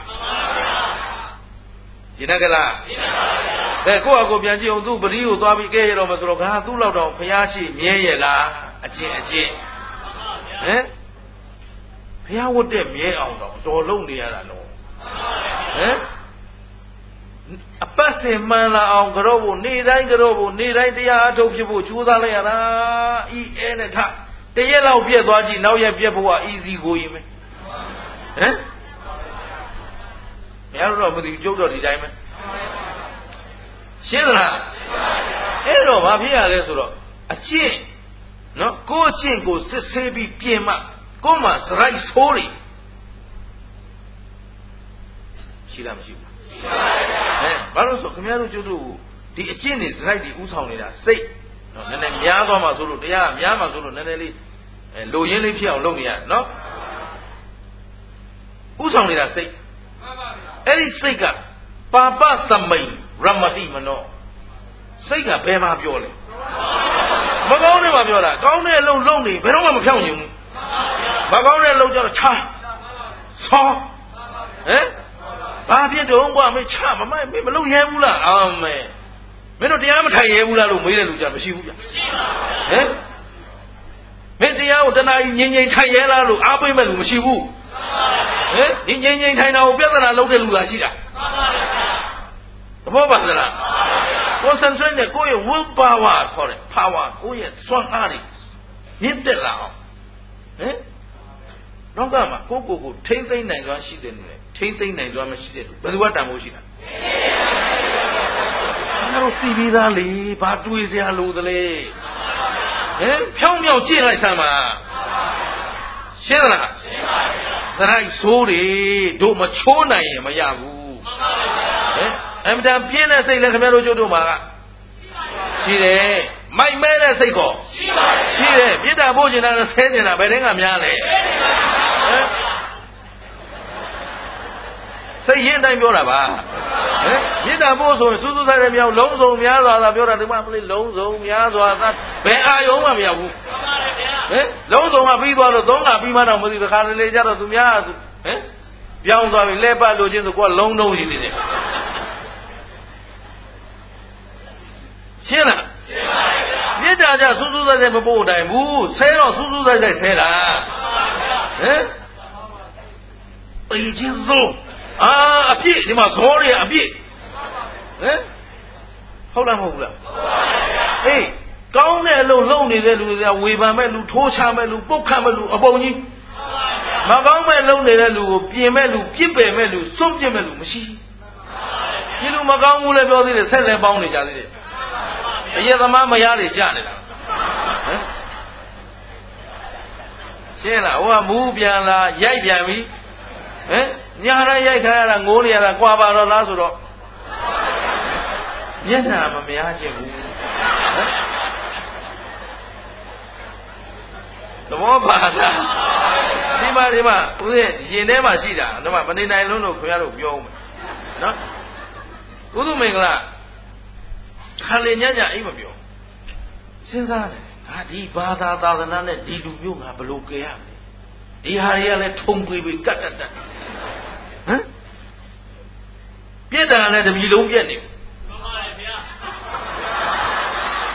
ရှင်းတယ်ကလားရှင်းပါပါဘယ်ကိုယ့်အကိုပြန်ကြည့်အောင်သူပရိကိုသွားပြီးကဲရတော့မဆိုတော့ငါသူ့လောက်တော့ဘုရားရှိမြဲရဲ့လားအကျင့်အကျင့်ဟမ်ဘုရားဝတ်တဲ့မြဲအောင်တော့တော်လုံးနေရတာတော့ဟမ်အပတ်စဉ်မှန်လာအောင်ကြောဖို့နေတိုင်းကြောဖို့နေတိုင်းတရားအထုတ်ဖြစ်ဖို့ကြိုးစားလိုက်ရတာဤအဲနဲ့ထတရက်လောက်ပြည့်သွားကြည့်နောက်ရက်ပြည့်ဖို့က easy ကိုရင်ပဲဟမ်ဘယ်တော့မသိဘူးကျုပ်တော့ဒီတိုင်းပဲရှင်းသလားအဲ့တော့ဘာဖြစ်ရလဲဆိုတော့အကျင့်နော်ကိုယ့်အကျင့်ကိုစစ်ဆေးပြီးပြင်မှကိုယ်မှာစရိုက်ဆိုးတွေရှိလားမရှိဘူးရှိပါပါဟဲ့ဘာလို့ဆိုခင်ဗျားတို့ကျုပ်တို့ဒီအကျင့်တွေစရိုက်တွေဥဆောင်နေတာစိတ်နော်နည်းနည်းများသွားမှဆိုလို့တရားကများမှဆိုလို့နည်းနည်းလေးအဲလိုရင်းလေးဖြစ်အောင်လုပ်နေရနော်ဥဆောင်နေတာစိတ်အဲ့ဒီစိတ်ကပါပသမိန်ရမတိမနောစိတ်ကဘယ်မှာပြောလဲမကောင်းတဲ့မှာပြောတာကောင်းတဲ့အလုံးလုံးနေဘယ်တော့မှမဖြောင်းနိုင်ဘူးမကောင်းတဲ့အလုံးကျတော့ချာဆောဟမ်ဘာဖြစ်တုံးကွာမင်းချမမမင်းမလုပ်ရဲဘူးလားအာမဲမင်းတို့တရားမထိုင်ရဲဘူးလားလို့မေးတဲ့လူကြမရှိဘူးဗျမရှိပါဘူးဟမ်မင်းတရားကိုတဏှာကြီးငြိမ်ငြိမ်ထိုင်ရဲလားလို့အားပေးမဲ့လူမရှိဘူးဟမ်ဒီငြိမ်ငြိမ်ထိုင်တာကိုပြဿနာလုပ်တဲ့လူသာရှိတာသဘောပါသလား concentrate နဲ့ကိုယ့်ရဲ့ will power ခေါ်တယ် power ကိုယ့်ရဲ့စွမ်းအားတွေမြင့်တက်လာအောင်ဟမ်နောက်ကမှာကိုယ့်ကိုယ်ကိုထိမ့်သိမ့်နိုင်စွမ်းရှိတယ်လို့ထိမ့်သိမ့်နိုင်စွမ်းမရှိတဲ့လူဘယ်သူကတန်ဖို့ရှိတာငါတို့သိပြီးသားလေဘာတွေးစရာလိုသလဲဟမ်ဖြောင်းဖြောင်းကြည့်လိုက်စမ်းပါရှင်းလားရှင်းပါပြီစရိုက်ဆိုးတွေတို့မချိုးနိုင်ရင်မရဘူးဟမ်အမှန်တန်ပြင်းတဲ့စိတ်လည်းခင်ဗျားတို့ကျုပ်တို့မှာကရှိတယ်မိုက်မဲတဲ့စိတ်ကောရှိပါတယ်ရှိတယ်ပြစ်တာဖို့ကျင်တာဆဲကျင်တာဘယ်တင်းကများလဲဟမ်စိတ်ရင်းတိုင်းပြောတာပါဟမ်ပြစ်တာဖို့ဆိုရင်စူးစူးဆိုင်တဲ့မြောက်လုံးစုံများစွာသာပြောတာဒီမှာမလေးလုံးစုံများစွာသာဘယ်အာယုံမှမရောက်ဘူးဟမ်လုံးစုံကပြီးသွားလို့သုံးကပြီးမှတော့မသိဘူးခါလေလေကြတော့သူများဟမ်ပြောင်းသွားပြီလဲပတ်လို့ချင်းဆိုကိုကလုံးလုံးရှိနေတယ်ရှင်းလားရှင်းပါပြီဗျာမြစ်တာကြစူးစူးဆိုင်ဆိုင်မပို့တိုင်ဘူးဆဲတော့စူးစူးဆိုင်ဆိုင်ဆဲတာဟမ်အေးချင်းစိုးအာအပြည့်ဒီမှာဇောတွေအပြည့်ဟမ်ဟုတ်လားမဟုတ်ဘူးလားဟုတ်ပါဗျာအေးကောင်းတဲ့အလုပ်လုပ်နေတဲ့လူတွေကဝေဖန်မဲ့လူထိုးချမဲ့လူပုတ်ခတ်မဲ့လူအပုံကြီးမကောင်းမဲ့လုပ်နေတဲ့လူကိုပြင်မဲ့လူပြစ်ပယ်မဲ့လူစွန့်ပြစ်မဲ့လူမရှိဒီလူမကောင်းဘူးလည်းပြောသေးတယ်ဆက်လည်းပေါင်းနေကြသေးတယ်အရက်သမားမရတွေကြနေတာဟမ်ရှင်းလားဟိုကမူးပြန်လာရိုက်ပြန်ပြီဟမ်ညာရရိုက်ခါရတာငိုးနေရတာကြွာပါတော့လားဆိုတော့မျက်နှာမမရခြင်းဘူးဟမ်သဘောပါလားဒီမှာဒီမှာဦးရဲ့ရင်ထဲမှာရှိတာဒီမှာမနေနိုင်လုံးလို့ခင်ဗျားတို့ပြောဦးမယ်နော်ကုသမင်္ဂလာခါလေညညအိမ်မပြောစဉ်းစားတယ်ငါဒီဘာသာသာသနာနဲ့ဒီလူမျိုးငါဘလို့ကြရမလဲဒီဟာတွေကလည်းထုံပွေပွေကတ်တတ်တတ်ဟမ်ပြစ်တာလည်းတပြီလုံးပြက်နေဘူးမှန်ပါလေဗျာ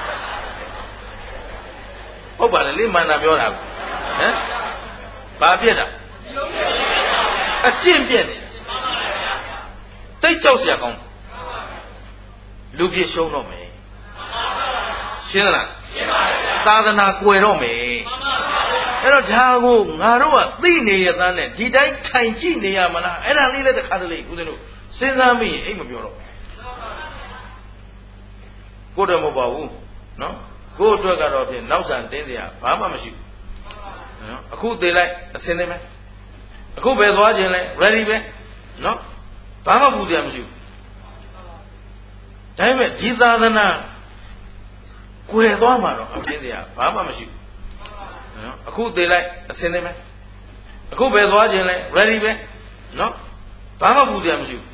ဟုတ်ပါလေလေမှန်တာပြောတာဟမ်ဘာပြက်တာအကျင့်ပြက်နေတိတ်ကြောက်เสียကောင်းလူပြည့်ရှုံးတော့မယ်ရှင်းလားရှင်းပါဗျာသာသနာကွယ်တော့မယ်အဲ့တော့ဒါကိုငါတို့ကသိနေရတဲ့နဲ့ဒီတိုင်းထိုင်ကြည့်နေရမလားအဲ့ဒါလေးလည်းတစ်ခါတလေဦးဇင်းတို့စဉ်းစားမိရင်အိတ်မပြောတော့ကိုယ်တော့မဟုတ်ပါဘူးနော်ကိုယ့်အတွက်ကတော့ဖြင့်နောက်ဆန်တင်းစရာဘာမှမရှိဘူးနော်အခုသေးလိုက်အစင်းသေးမယ်အခုပဲသွားခြင်းလဲ ready ပဲနော်ဘာမှပူစရာမရှိဘူးဒါပေမဲ့ဒီသာသနာကွယ်သွားမှာတော့အပြင်းစရာဘာမှမရှိဘူးနော်အခုသေးလိုက်အစင်းသေးမယ်အခုပဲသွားခြင်းလဲ ready ပဲနော်ဘာမှပူစရာမရှိဘူး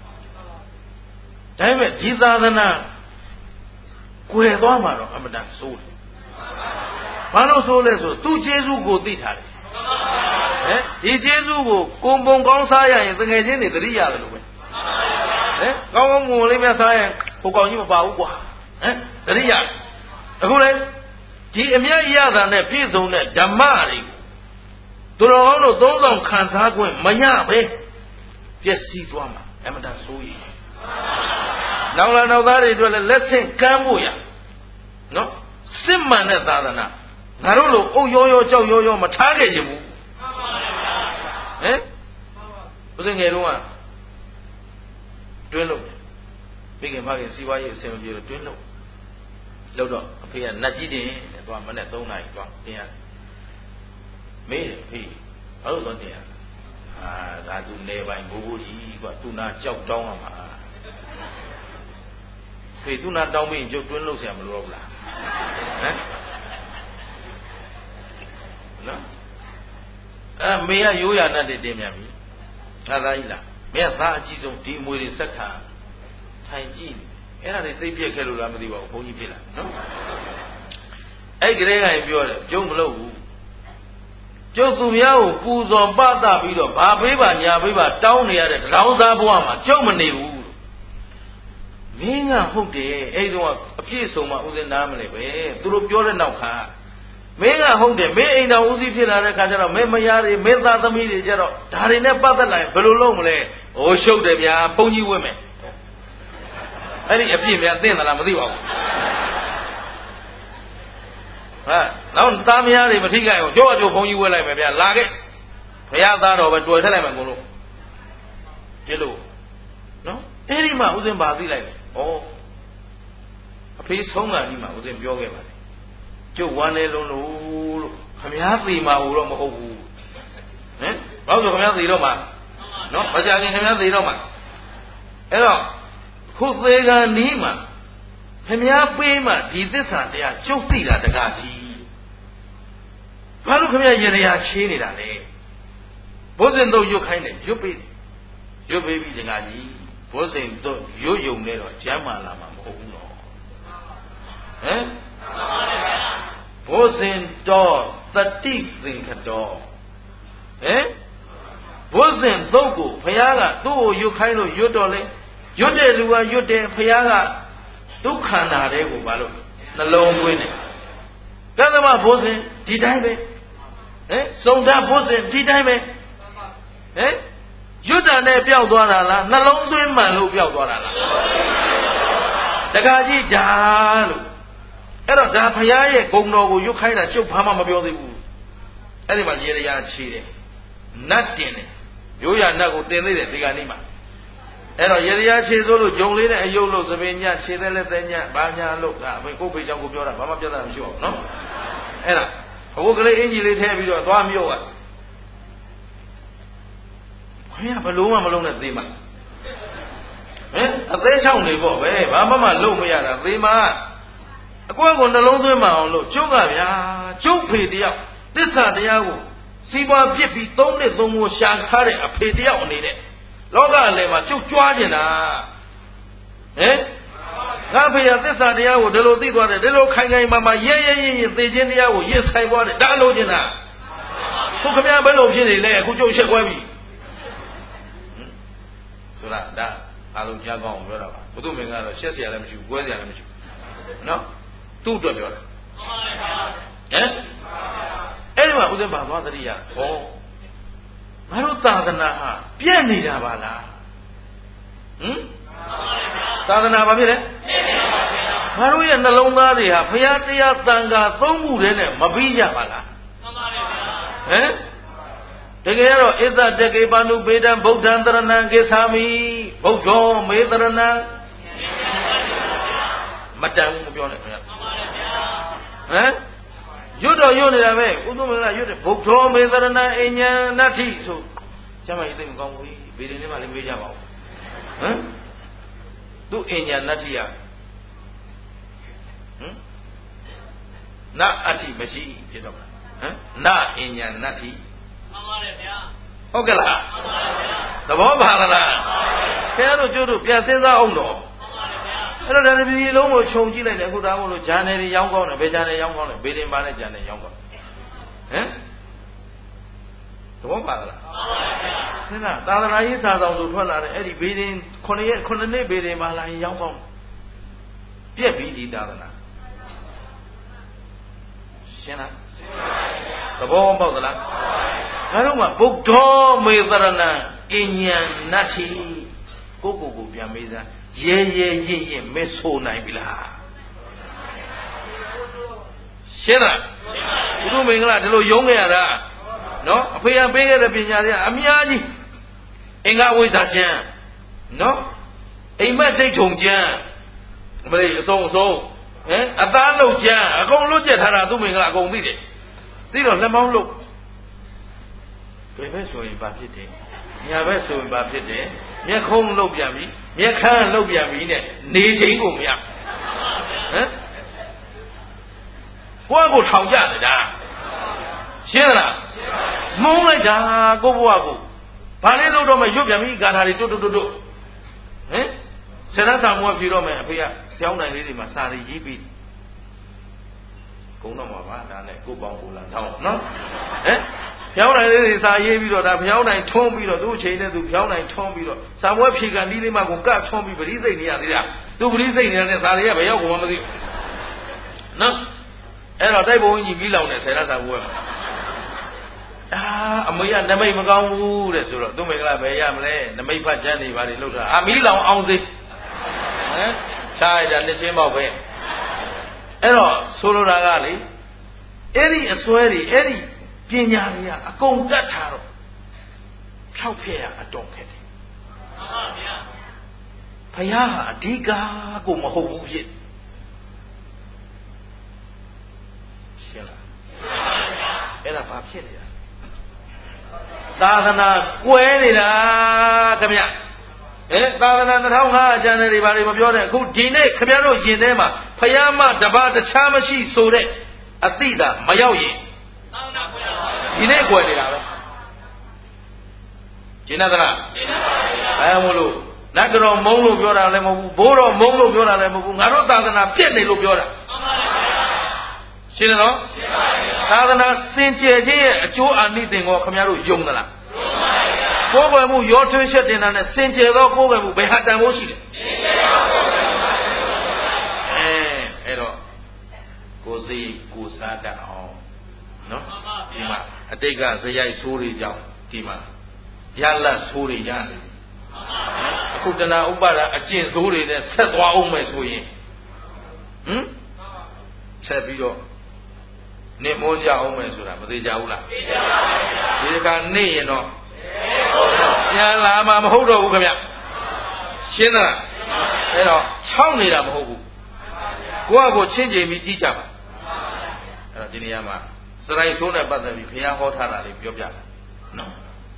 ဒါပေမဲ့ဒီသာသနာကွယ်သွားမှာတော့အမတန်ဆိုးတယ်ဘာလို့ဆိုးလဲဆိုသူကျေးဇူးကိုသိထားတယ်ဟမ်ဒီကျေးဇူးကိုကိုပုံကောင်းစားရရင်တငယ်ချင်းတွေသတိရတယ်လို့ပဲဟမ်ကောင်းကောင်းမွန်လေးပဲစားရင်ဟိုကောင်ကြီးမပါဘူးကွာဟမ်သတိရအခုလေဒီအမြတ်ရတာနဲ့ပြည့်စုံတဲ့ဓမ္မတွေကိုသူတော်ကောင်းတို့သုံးဆောင်ခံစားခွင့်မရပဲပျက်စီးသွားမှာအမတန်ဆိုးရည်နောက်လာနောက်သားတွေအတွက်လည်းလက်ဆင့်ကမ်းဖို့ရနော်စစ်မှန်တဲ့သာသနာငါတို့လိုအုပ်ရောရောကြောက်ရောရောမထားခဲ့ချင်ဘူးဟမ်ဘုရင်ငယ်တော့ကတွင်းလို့မိခင်ဖခင်စီးပွားရေးအဆင်မပြေလို့တွင်းလို့လောက်တော့အဖေကနတ်ကြီးတင်တဲ့သွားမနဲ့သုံးနာရီသွားတင်ရမေးတယ်ဖေးဘာလို့တော့တင်ရအာဒါသူနေပိုင်ဘိုးဘိုးကြီးကသူနာကြောက်တောင်းရမှာဖေသူနာတောင်းပြီးရုပ်တွင်းလို့ဆရာမလိုတော့ဘူးလားဟမ်နော်အဲမေကရိုးရာနဲ့တင်ပြန်ပြီသာသာကြီးလားမေကသားအကြီးဆုံးဒီအမွေတွေဆက်ခံထိုင်ကြည့်အဲ့ဒါတွေစိတ်ပြက်ခဲ့လို့လားမသိပါဘူးဘုန်းကြီးဖြစ်လာနော်အဲ့ကလေးကရင်ပြောတယ်ကျုံမလို့ဘူးကျုပ်သူများကိုပူဇော်ပသပြီးတော့ဘာဖေးပါညာဖေးပါတောင်းနေရတဲ့တောင်းစားဘဝမှာကျုံမနေဘူးမင်းကဟုတ်တယ်အဲ့တော့အပြည့်စုံမှဥစဉ်နားမလဲပဲသူတို့ပြောတဲ့နောက်ခါမင်းကဟုတ်တယ်မင်းအိမ်တော်ဦးစီးဖြစ်လာတဲ့ခါကျတော့မင်းမယားတွေမင်းသားသမီးတွေကျတော့ဒါတွေနဲ့ပတ်သက်လာရင်ဘယ်လိုလုပ်မလဲဟိုရှုပ်တယ်ဗျာဘုန်းကြီးဝတ်မယ်အဲ့ဒီအပြည့်များသိသလားမသိပါဘူးဟာနောက်သားမယားတွေမထိခိုက်အောင်ကြောက်အကျိုးဘုန်းကြီးဝတ်လိုက်မယ်ဗျာလာခဲ့ဘုရားသားတော်ပဲတွေ့ထက်လိုက်မယ်ကိုလို့ကျလို့နော်အဲ့ဒီမှာဥစဉ်ပါသိလိုက်တယ်ဩအဖေဆုံးကန်ကြီးမှာဥစဉ်ပြောခဲ့ပါတယ်ကျုပ်ဝမ်းနေလုံးလို့လို့ခမည်းသေးမှာတော့မဟုတ်ဘူးဟမ်ဘာလို့ခမည်းသေးတော့မှာနော်မကြခင်ခမည်းသေးတော့မှာအဲ့တော့ခုသေးကနီးမှာခမည်းပေးမှဒီသစ္စာတရားကျုပ်သိတာတကားကြီးဘာလို့ခမည်းရေရချေးနေတာလဲဘုဇင်တို့ရွတ်ခိုင်းတယ်ရွတ်ပေးရွတ်ပေးပြီတကားကြီးဘုဇင်တို့ရွတ်ယုံနေတော့ကျမ်းမာလာမှာမဟုတ်ဘူးနော်ဟမ်ဘုဇင်တော်တတိသင်္ခတော်ဟမ်ဘုဇင်သုတ်ကိုဘုရားကသူ့ကိုရွတ်ခိုင်းလို့ရွတ်တော်လဲရွတ်တဲ့လူကရွတ်တယ်ဘုရားကဒုက္ခန္တာတွေကိုဘာလို့နှလုံးသွင်းတယ်ကသမဘုဇင်ဒီတိုင်းပဲဟမ်စုံဓာဘုဇင်ဒီတိုင်းပဲဟမ်ရွတ်တာနဲ့ပျောက်သွားတာလားနှလုံးသွင်းမှန်လို့ပျောက်သွားတာလားတခါကြီးဓာလို့အဲ့တော့ဒါဘုရားရဲ့ဂုဏ်တော်ကိုရွတ်ခိုင်းတာကျုပ်ဘာမှမပြောသေးဘူးအဲ့ဒီမှာရေရရာချေတယ်နတ်တင်တယ်ရိုးရာနတ်ကိုတင်သေးတယ်ဒီကနေ့မှာအဲ့တော့ရေရရာချေဆိုလို့ဂျုံလေးနဲ့အယုတ်လို့သပင်ညချေတယ်လည်းတဲ့ညဘာညာလို့ဒါအဖေကိုဖေเจ้าကိုပြောတာဘာမှပြဿနာမရှိအောင်နော်အဲ့ဒါဘုကလေးအင်ကြီးလေးထည့်ပြီးတော့သွားမြို့ကခွင့်ရဘလို့မှမလုံးနဲ့သေးမှာဟင်အသေးချောင်းနေပေါ့ပဲဘာမှမလုံးမရတာသေးမှာအကွက်ကိုနှလုံးသွင်းမအောင်လို့ကျုပ်ကဗျာကျုပ်ဖေတယောက်သစ္စာတရားကိုစီးပွားပြစ်ပြီးသုံးနှစ်သုံးဖို့ရှာခါတဲ့အဖေတယောက်အနေနဲ့လောကအလယ်မှာကျုပ်ကြွားနေတာဟင်ငါဖေရသစ္စာတရားကိုဒီလိုသိသွားတယ်ဒီလိုခိုင်ခိုင်မာမာရဲရဲရဲရဲသိခြင်းတရားကိုရစ်ဆိုင်သွားတယ်ဒါလိုချင်တာခုခမရဘယ်လိုဖြစ်နေလဲအခုကျုပ်ချက်ခွဲပြီဆိုတာဒါအားလုံးကြားကောင်းအောင်ပြောတာပါဘုသူမင်းကတော့ရှက်เสียလည်းမရှိဘူးကွဲเสียလည်းမရှိဘူးနော်သူ့အတွက်ပြောတာအဲ့ဒီမှာဥစဉ်ပါသွားသတိရဟောငါတို့သာသနာဟာပြည့်နေတာပါလားဟမ်သာသနာဘာဖြစ်လဲငါတို့ရဲ့နှလုံးသားတွေဟာဘုရားတရားသံဃာသုံးခုတည်းနဲ့မပြီးကြပါလားမှန်ပါဗျာဟမ်တကယ်တော့ဣဇတကေပနုပေတံဗုဒ္ဓံတရဏံကိသာမိဗုဒ္ဓောမေတရဏံမတန်ဘူးမပြောနဲ့ခင်ဗျာမှန်ပါဗျာဟမ်ရွတ်တော်ရွတ်နေတာပဲဥသုံးမင်္ဂလာရွတ်တယ်ဗုဒ္ဓောမေတရဏံအញ្ញံနတ္ထိဆိုကျမကြီးသိမကောင်းဘူးဗေဒင်ထဲမှာလည်းမေးကြပါဦးဟမ်သူအញ្ញံနတ္ထိရဟမ်နအတ္ထိမရှိဖြစ်တော့ဟမ်နအញ្ញံနတ္ထိမှန်ပါတယ်ဗျာဟုတ်ကဲ့လားမှန်ပါတယ်ဗျာသဘောပါလားခင်ဗျားတို့ကျိုးတို့ပြန်စဉ်းစားအောင်တော့အဲ့တော့ဒါတပည့်လုံးကိုခြုံကြည့်လိုက်တယ်အခုဒါမို့လို့ဂျန်နယ်တွေရောင်းကောင်းတယ်ဘယ်ဂျန်နယ်ရောင်းကောင်းလဲဘေဒင်ပါနဲ့ဂျန်နယ်ရောင်းကောင်းဟမ်သဘောပါလားမှန်ပါဗျာစဉ်းစားသာသနာရေးစာဆောင်တို့ထွက်လာတဲ့အဲ့ဒီဘေဒင်ခုနှစ်ရက်ခုနှစ်နှစ်ဘေဒင်ပါလာရင်ရောင်းကောင်းပြက်ပြီးဒီသာသနာရှင်းလားသဘောပေါက်သလားငါတို့ကဗုဒ္ဓောမေတရဏံအញ្ញံနတ္ထိကိုကိုကိုပြန်မေးစားရဲရဲရင့်ရင့်မဲဆိုနိုင်ပြီလားရှင်းလားရှင်းပါပြီဘုရားမင်္ဂလာဒီလိုယုံခဲ့ရတာနော်အဖေကပေးခဲ့တဲ့ပညာတွေအများကြီးအင်္ဂဝိဇ္ဇာကျမ်းနော်အိမ်မက်ဒိဋ္ဌုံကျမ်းမလေးအစုံအစုံဟမ်အသားလုံးကျမ်းအကုန်လွတ်ကျက်ထားတာသူမင်္ဂလာအကုန်သိတယ်သိတော့လက်မောင်းလို့ဘယ်ဘက်ဆိုရင်ဘာဖြစ်တယ်ညာဘက်ဆိုရင်ဘာဖြစ်တယ်မျက်ခုံးလုတ်ပြန်ပြီမျက်ခမ်းလုတ်ပြန်ပြီနဲ့နေချိန်ကိုမရဟမ်ကိုယ့်ကိုထောင်ကြတယ်ဒါရှင်းလားမုန်းလိုက်တာကိုဘဝကိုဘာလေးလို့တော့မရွတ်ပြန်ပြီဂါထာတွေတွတ်တွတ်တွတ်ဟမ်ဆရာတော်မွေးဖြေတော့မယ်အဖေကပြောင်းနိုင်လေးတွေမှာစာရီရေးပြီးကုန်းတော့မှာပါဒါနဲ့ကိုပေါင်းကိုလာထောင်းနော်ဟမ်ဖြောင်းနိုင်လေးတွေစာရေးပြီးတော့ဒါဖြောင်းနိုင်ထွန်းပြီးတော့သူ့အချိန်နဲ့သူဖြောင်းနိုင်ထွန်းပြီးတော့စာမွေးဖြေကန်ဒီလေးမှကိုကတ်ထွန်းပြီးပရိစိတ်နေရသေးတာသူပရိစိတ်နေတဲ့စာတွေကဘယ်ရောက်ကုန်မှမသိဘူးနော်အဲ့တော့တိုက်ဘုံကြီးပြီးလောင်တဲ့ဆယ်ရစာဘွဲမှာအာအမေကနမိတ်မကောင်းဘူးတဲ့ဆိုတော့သူ့မိကလာဘယ်ရမလဲနမိတ်ဖတ်ချမ်းနေပါလေလို့တာအာမီးလောင်အောင်စေဟမ်ခြားရတာနှစ်ချင်းပေါက်ပဲအဲ့တော့ဆိုလိုတာကလေအဲ့ဒီအစွဲတွေအဲ့ဒီပညာတွေကအကုန်တတ်ထားတော့ဖြောက်ဖျက်ရအတော်ခက်တယ်မှန်ပါဗျာဘုရားဟာအဓိကကိုမဟုတ်ဘူးဖြစ်ရှင်းလားအဲ့ဒါဘာဖြစ်နေတာသာသနာကွဲနေတာခင်ဗျဟဲ့သာသနာနှစ်ထောင်၅အကျမ်းတွေဘာတွေမပြောတဲ့အခုဒီနေ့ခင်ဗျားတို့ယင်ထဲမှာဖယားမတပါးတခြားမရှိဆိုတဲ့အသိသာမရောက်ရင်သာသနာကွဲတာဒီနေ့ကွဲနေတာပဲရှင်းသလားရှင်းပါပါဘယ်မို့လို့နတ်တော်မုံလို့ပြောတာလည်းမဟုတ်ဘူးဘိုးတော်မုံလို့ပြောတာလည်းမဟုတ်ဘူးငါတို့သာသနာပြည့်နေလို့ပြောတာမှန်ပါပါရှင်းတယ်နော်ရှင်းပါပါသာသနာစင်ကြယ်ခြင်းရဲ့အကျိုးအာနိသင်ကိုခင်ဗျားတို့ယုံသလားယုံပါပါကိုယ်ွယ်မှုရောထွန်းရှက်တင်တာနဲ့စင်ကြယ်သောကိုယ်ွယ်မှုဘယ်ဟာတန်ဖို့ရှိလဲစင်ကြယ်သောကိုယ်ွယ်မှုပါအဲအဲ့တော့ကိုယ်စိတ်ကိုယ်စားတတ်အောင်နော်ဒီမှာအတိတ်ကဇယိုက်ဆိုးတွေကြောင့်ဒီမှာရလတ်ဆိုးတွေရတယ်အခုတဏှာဥပါဒအကျင့်ဆိုးတွေနဲ့ဆက်သွားအောင်မယ်ဆိုရင်ဟမ်ဆက်ပြီးတော့နေမိုးကြအောင်မယ်ဆိုတာမသေးကြဘူးလားသိကြပါဗျာဒီကနေရင်တော့ပြန်လာမှာမဟုတ်တော့ဘူးခင်ဗျရှင်းသလားအဲ့တော့ချောင်းနေတာမဟုတ်ဘူးကိုယ့်အကိုချင်းချင်းပြီးကြီးချပါအဲ့တော့ဒီနေရာမှာစရိုက်ဆိုးနဲ့ပတ်သက်ပြီးဘုရားဟောထားတာလေးပြောပြတာနော်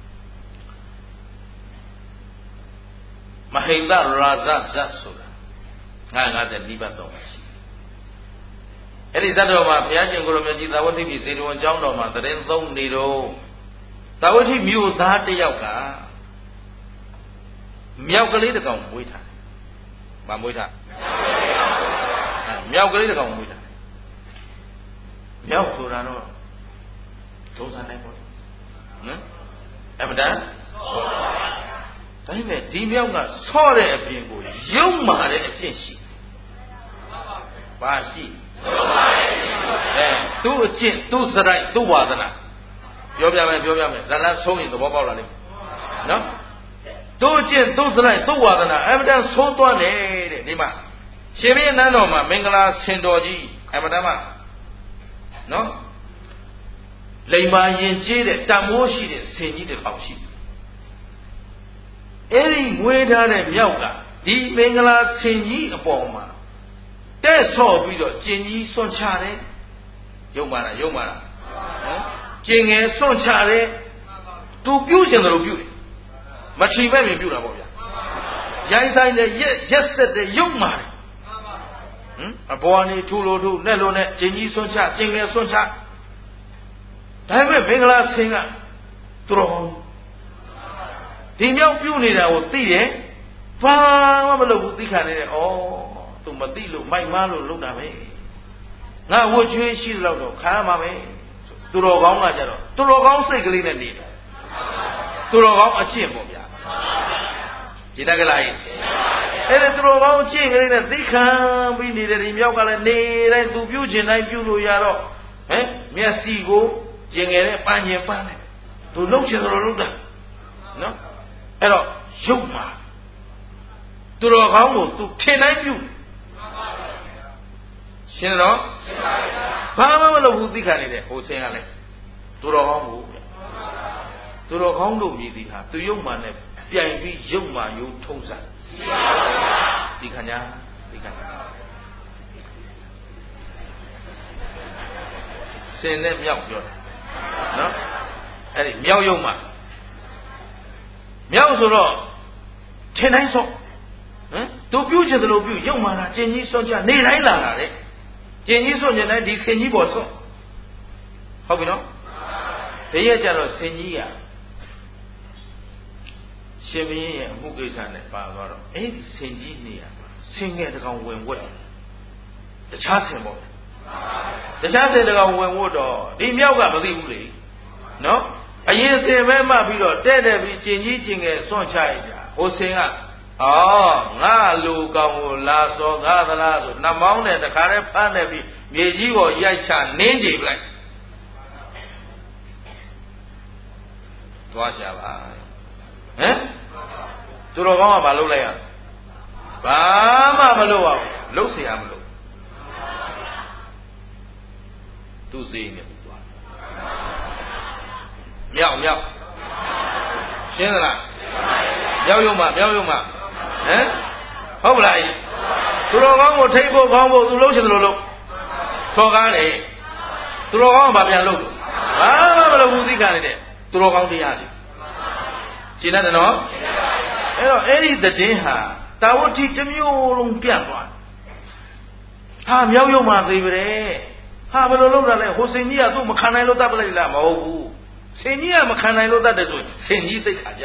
မဟိန္ဒရာဇဇတ်ဆိုတာငါးငါးတဲ့နိဗ္ဗာန်တော်မှာရှိအဲ့ဒီဇတ်တော်မှာဘုရားရှင်ကိုရမြတ်ကြီးသာဝတိပြည်ဇေတဝန်ကျောင်းတော်မှာတရင်သုံးနေတော့သာဝတိမြို့သားတစ်ယောက်ကမြောက်ကလေးတစ်ကောင်မွေးထား။မမွေးထား။မြောက်ကလေးတစ်ကောင်မွေးထား။မြောက်ဆိုတာတော့သုံးစားနိုင်ပေါ့။ဟမ်အမတန်ဆော့ပါဗျာ။ဒါပေမဲ့ဒီမြောက်ကဆော့တဲ့အပြင်ကိုယုံမာတဲ့အကျင့်ရှိ။ဘာရှိ။ယုံမာတဲ့အကျင့်အဲသူ့အကျင့်သူ့စရိုက်သူ့ဝါဒနာပြောပြမယ်ပြောပြမယ်ဇာလန်းဆုံးရင်သဘောပေါက်လာလိမ့်မယ်နော်သူ့အကျင့်သူ့စရိုက်သူ့ဝါဒနာအမတန်ဆိုးသွားတယ်တဲ့ဒီမှာရှင်မင်းနန်းတော်မှာမင်္ဂလာဆင်တော်ကြီးအမတန်မှနော်လိမ္မာရင်ကျေးတဲ့တန်မိုးရှိတဲ့ဆင်ကြီးတစ်ကောင်ရှိအဲ့ဒီငွေထားတဲ့မြောက်ကဒီမင်္ဂလာဆင်ကြီးအပေါ်မှာတဲ့ဆော့ပြီးတော့ကျင်ကြီးစွန့်ချတယ်ရုပ်မာတာရုပ်မာတာနော်ကျင်ငယ်စွန့်ချတယ်သူပြုတ်ကျင်တယ်လို့ပြုတ်တယ်မချီမဲ့မြင်ပြုတ်တာပေါ့ဗျာရိုင်းဆိုင်တဲ့ရက်ရက်ဆက်တဲ့ရုပ်မာတယ်ဟမ်အပေါ်ကနေထူလို့ထူနဲ့လို့နဲ့ကျင်ကြီးစွန့်ချကျင်ငယ်စွန့်ချဒါပေမဲ့မင်္ဂလာဆင်ကသူတော်ကောင်းဒီမြောက်ပြုတ်နေတာကိုသိတယ်ဘာမှမလုပ်ဘူးသိခါနေတယ်ဩသူမသိလို့မိုက်မားလို့လုပ်တာပဲငါဝှချွေးရှိတော့တော့ခါမှာပဲသူတော်ကောင်းကကြတော့သူတော်ကောင်းစိတ်ကလေးနဲ့နေတယ်သူတော်ကောင်းအကျင့်ပေါ့ဗျာကြည်တတ်ကြလားအဲ့ဒါသူတော်ကောင်းအကျင့်ကလေးနဲ့သိခံပြီးနေတယ်ဒီမြောက်ကလည်းနေတိုင်းသူပြုတ်ကျင်တိုင်းပြုတ်လို့ရတော့ဟမ်မျက်စိကိုကျင်ငယ်နဲ့ပန်းကျင်ပန်းတယ်သူလှုပ်ချင်တယ်လို့လှုပ်တာနော်အဲ့တော့ရုပ်မှာသူတော်ကောင်းကိုသူထင်တိုင်းပြုရှင်းတော့ဘာမှမလုပ်ဘူးသိခံနေတယ်ဟိုဆင်းကလည်းသူတော်ကောင်းကိုသူတော်ကောင်းတို့မြည်သည်ဟာသူရုပ်မှနဲ့ပြိုင်ပြီးရုပ်မှယုံထုံးစားဒီခံညာဒီခံစင်နဲ့မြောက်ပြောတာနော်အဲ့ဒီမြောက်ရုပ်မှမြောက်ဆိုတော့ထင်တိုင်းဆော့ဟမ်သူပြုတ်ချင်တယ်လို့ပြုတ်ရုပ်မှတာကျင်ကြီးစွန့်ချနေတိုင်းလာတာတဲ့ကျင်ကြီးစွန့်ကျင်တိုင်းဒီဆင်ကြီးပေါ်ဆော့ဟုတ်ပြီနော်တရက်ကျတော့ဆင်ကြီးကရှင်မင်းရဲ့အမှုကိစ္စနဲ့ပါသွားတော့အဲ့ဒီဆင်ကြီးနေရဆင်ငယ်တကောင်ဝင်ဝတ်တခြားဆင်ပေါ့တခြားဆင်တကောင်ဝင်ဝတ်တော့ဒီမြောက်ကမသိဘူးလေနော်အရင်ဆင်ပဲမှပြီးတော့တဲ့တဲ့ပြီးကျင်ကြီးကျင်ငယ်စွန့်ချရကြဟိုဆင်ကအော်ငါလူကောင်ကိုလာစောကားသလားဆိုနှမောင်းနဲ့တခါတည်းဖမ်းနေပြီးမြေကြီးပေါ်ရိုက်ချနင်းကြည့်လိုက်သွားရှာပါဟမ်သူတော်ကောင်းကမလုပ်လိုက်ရဘာမှမလုပ်အောင်လှုပ်เสียမလို့သူစိတ်နဲ့သွားမြောက်မြောက်ရှင်းသလားမြောက်ရုံမမြောက်ရုံမဟမ်ဟုတ်ပါလားသူတော်ကောင်းကိုထိတ်ဖို့ကောင်းဖို့သူလှုပ်ချင်တယ်လို့လှုပ်စော်ကားတယ်သူတော်ကောင်းကဘာပြန်လှုပ်ဘာမှမလုပ်ဘူးသိခါနေတဲ့သူတော်ကောင်းတရားတွေရှင်းတယ်နော်အဲ့တော့အဲ့ဒီတည်င်းဟာတာဝတိတစ်မျိုးလုံးပြတ်သွားဟာမြောက်ရုံမှသိပါရဲ့ဟာဘယ်လိုလုပ်တာလဲဟိုစင်ကြီးကသူ့မခံနိုင်လို့တတ်ပလိုက်လားမဟုတ်ဘူးစင်ကြီးကမခံနိုင်လို့တတ်တယ်ဆိုရင်စင်ကြီးသိခါကြ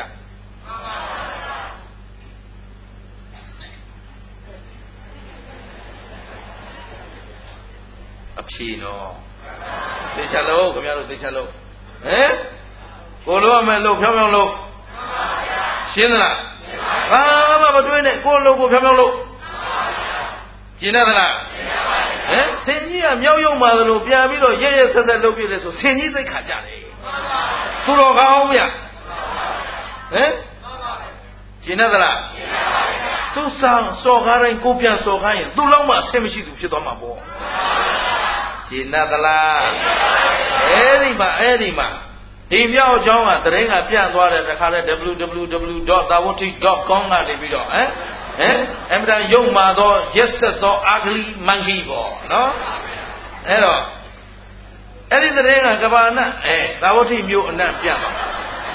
အဖြေနော်သိချလို့ခင်ဗျားတို့သိချလို့ဟမ်ကိုလိုရမယ်လို့ဖြောင်းဖြောင်းလို့ရှင်းသလားဘာမှမတွေးနဲ့ကိုလိုကိုဖြောင်းဖြောင်းလို့ရှင်းသလားဟမ်ဆင်ကြီးကမြောက်ရုံပါသလိုပြန်ပြီးတော့ရဲရဲဆက်ဆက်လုပ်ပြတယ်ဆိုဆင်ကြီးသိခါကြတယ်သူတော်ကောင်းဗျဟမ်ရှင်းသလားသူဆောင်စော်ကားတိုင်းကိုပြန်စော်ကားရင်သူ့လောက်မှအဆင်မရှိသူဖြစ်သွားမှာပေါ့ရှင်းသလားအဲ့ဒီမှာအဲ့ဒီမှာဒီမြောက်အကြောင်းကတရင်ကပြန့်သွားတဲ့တခါလဲ double-u double-u double-u dot tawoti dot com ကနေပြီးတော့ဟမ်ဟမ်အမှန်တန်ရုပ်မာသောရက်ဆက်သောအာဂလီမန်ကြီးပေါ့နော်အဲ့တော့အဲ့ဒီတရင်ကကဘာနတ်အဲသာဝတိမျိုးအနတ်ပြန့်သွား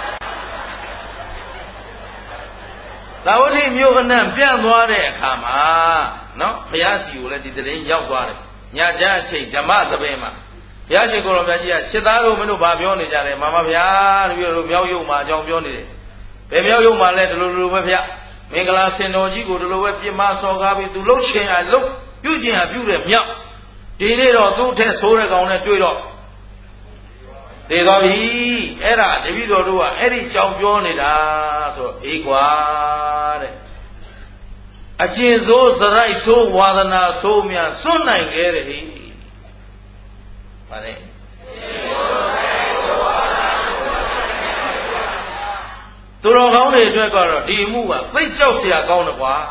သာဝတိမျိုးအနတ်ပြန့်သွားတဲ့အခါမှာနော်ဘုရားစီကိုလည်းဒီတရင်ရောက်သွားတယ်ညချမ်းအချိန်ဓမ္မသဘင်မှာဘုရားရှင်ကိုရောမြတ်ကြီးကခြေသားတို့မင်းတို့ဘာပြောနေကြလဲမာမဘုရားတပည့်တို့မြောက်ရုံမှာအကြောင်းပြောနေတယ်ဘယ်မြောက်ရုံမှာလဲဒီလိုလိုပဲဘုရားမင်္ဂလာစင်တော်ကြီးကိုဒီလိုပဲပြမစော်ကားပြီးသူလှုပ်ချင်ရလှုပ်ပြုကျင်ရပြုတဲ့မြောက်ဒီနေ့တော့သူ့ထက်ဆိုးတဲ့ကောင်နဲ့တွေ့တော့သေတော်ပြီအဲ့ဒါတပည့်တော်တို့ကအဲ့ဒီကြောင်ပြောနေတာဆိုတော့အေးကွာတဲ့အကျင့်ဆိုးစရိုက်ဆိုးဝါဒနာဆိုးများစွန့်နိုင်ခဲ့တယ်ဟိဗါလေသူတော်ကောင်းတွေအတွက်ကတော့ဒီအမှုကသိကြောက်เสียကောင်းတယ်ကွာ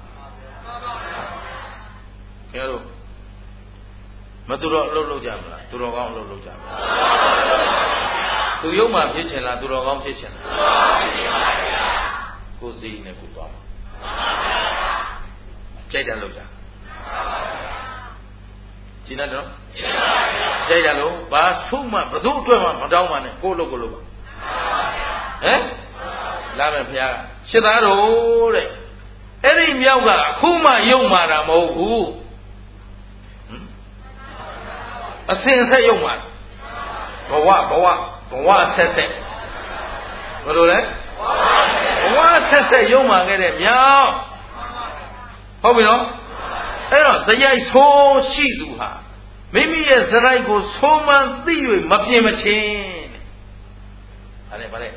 ခင်ဗျားတို့မသူတော်အလုပ်လုပ်ကြမလားသူတော်ကောင်းအလုပ်လုပ်ကြမလားသူရုံမှဖြစ်ချင်လားသူတော်ကောင်းဖြစ်ချင်လားကိုယ်စီနဲ့ကိုသွားကြိုက်တယ်လို့ကြာကျင်းတော့ကြိုက်တယ်လို့ဘာဆုမှဘသူအတွက်မှမတောင်းပါနဲ့ကိုလုပ်ကိုလုပ်ပါဟမ်လာမယ်ဖခင်ရှစ်သားတို့တဲ့အဲ့ဒီမြောက်ကအခုမှယုံမာတာမဟုတ်ဘူးအစင်ဆက်ယုံမာဘဝဘဝဘဝဆက်ဆက်ဘယ်လိုလဲဘဝဆက်ဆက်ယုံမာခဲ့တဲ့မြောက်ဟုတ်ပြီနော်အဲ့တော့ဇယိုက်ဆိုးရှိသူဟာမိမိရဲ့ဇရိုက်ကိုဆိုးမှန်းသိ၍မပြင်းမချင်းတဲ့ဟာလေဗါလေ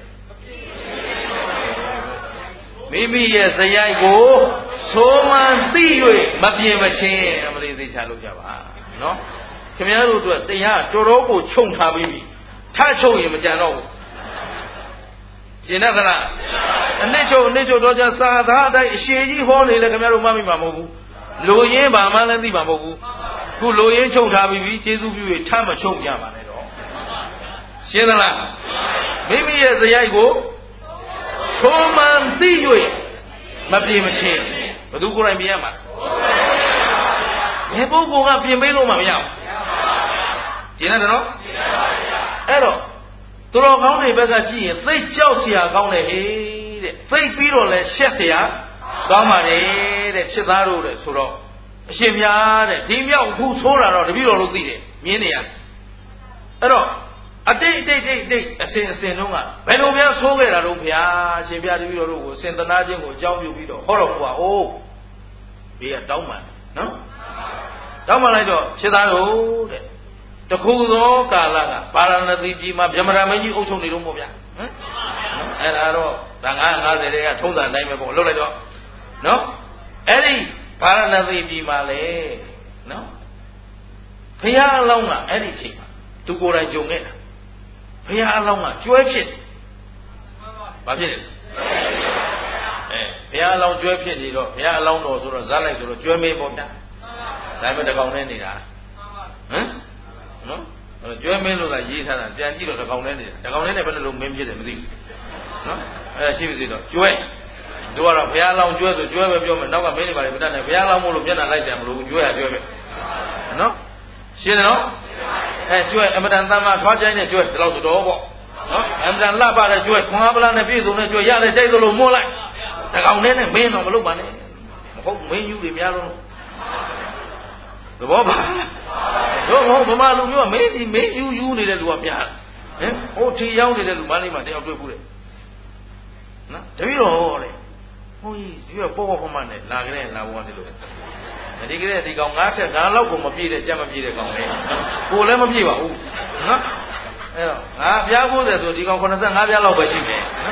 မိမိရဲ့ဇယိုက်ကိုဆိုးမှန်းသိ၍မပြင်းမချင်းအမလေးသိချလို့ကြပါနော်ခင်ဗျားတို့အတွက်တရားတော်တော်ကိုခြုံထားပြီးပြီထချုပ်ရင်မကြံတော့ဘူးကျင်တဲ့ကလားအနစ်ချုပ်အနစ်ချုပ်တော့ကြစာသားအတိုင်းအရှိကြီးဟောနေလေခင်ဗျားတို့မှတ်မိမှာမဟုတ်ဘူးလိုရင်းဘာမှလည်းသိမှာမဟုတ်ဘူးခုလိုရင်းချုပ်ထားပြီးပြီကျေးဇူးပြု၍ထမချုပ်ကြပါနဲ့တော့ရှင်းသလားမိမိရဲ့ဇယိုက်ကိုဆိုးမှန်သိ၍မပြေမချင်းဘယ်သူကိုယ်တိုင်ပြင်ရမှာဘယ်ပုဂ္ဂိုလ်ကပြင်ပေးလို့မှမရဘူးကျင်းတယ်နော်အဲ့တော့သူတော်ကောင်းတွေဘက်ကကြည့်ရင်သိကြောက်เสียကောင်းတယ်ဟေးတဲ့သိပြီးတော့လဲရှက်เสียကောင်းပါတယ်တဲ့ချစ်သားတို့တဲ့ဆိုတော့အရှင်များတဲ့ဒီမြောက်ခုဆိုးတာတော့တပည့်တော်တို့သိတယ်မြင်နေရအဲ့တော့အတိတ်အတိတ်အတိတ်အစဉ်အစဉ်လုံးကဘယ်လိုများဆိုးခဲ့တာတော့ဘုရားအရှင်ဘုရားတပည့်တော်တို့ကိုစင်တနာခြင်းကိုအကြောင်းပြုပြီးတော့ဟောတော်မူပါဦးဘေးကတောင်းပန်နော်တောင်းပန်လိုက်တော့ချစ်သားတို့တဲ့တခုသောကာလကပါရဏသီပြည်မှာဗြဟ္မဏမင်းကြီးအုပ်ချုပ်နေတော့ပေါ့ဗျာဟမ်နော်အဲ့ဒါတော့ဒါငါးငါးဆယ်တွေကထုံးစံအတိုင်းပဲပေါ့လှုပ်လိုက်တော့နော်အဲ့ဒီပါရဏသီပြည်မှာလေနော်ဘုရားအလောင်းကအဲ့ဒီချိန်မှာသူကိုယ်တိုင်ကြုံခဲ့တာဘုရားအလောင်းကကျွဲဖြစ်ဘာဖြစ်လဲအဲဘုရားအလောင်းကျွဲဖြစ်နေတော့ဘုရားအလောင်းတော်ဆိုတော့ဇာတ်လိုက်ဆိုတော့ကျွဲမေးပေါ့ဗျာဒါပေမဲ့တကောင်နဲ့နေတာဟမ်နော်အဲ့ကျွဲမင်းလို့ကရေးထားတာပြန်ကြည့်တော့တကောင်နဲ့နေတာတကောင်နဲ့နဲ့ဘယ်လိုမင်းဖြစ်တယ်မသိဘူးနော်အဲ့ရှိပြီသေးတော့ကျွဲတို့ကတော့ဘုရားလောင်းကျွဲဆိုကျွဲပဲပြောမယ်နောက်ကမင်းတွေပါလေမတတ်နဲ့ဘုရားလောင်းမို့လို့မျက်နှာလိုက်တယ်မလို့ကျွဲရကျွဲပဲနော်ရှင်းတယ်နော်အဲကျွဲအမတန်တမ်းမှထွားကြိုင်းတဲ့ကျွဲဒီလောက်တော်ပေါ့နော်အမတန်လှပတဲ့ကျွဲခွန်အားပလားနဲ့ပြည့်စုံတဲ့ကျွဲရတဲ့ကြိုက်သလိုမို့လိုက်တကောင်နဲ့နဲ့မင်းတော့မလုပ်ပါနဲ့မဟုတ်မင်းယူတွေများတော့သဘောပါတို့ဟောဗမာလူမျိုးကမင်းဒီမင်းယူယူနေတဲ့လူကများဟင်ဟိုထီရောက်နေတဲ့လူမလေးမှတယောက်တွေ့ဘူးတဲ့နော်တပည့်တော်ဟောတယ်ဟိုကြီးဒီကပေါ်ပေါ်မှနဲ့လာကြတဲ့လာဘောကနေလို့ဒီကလေးဒီကောင်ငါးဆက်ငါးလောက်ကိုမပြည့်တဲ့ကြက်မပြည့်တဲ့ကောင်လေကိုလည်းမပြည့်ပါဘူးနော်အဲ့တော့ငါပြားဖို့တယ်ဆိုဒီကောင်85ပြားလောက်ပဲရှိမယ်နော်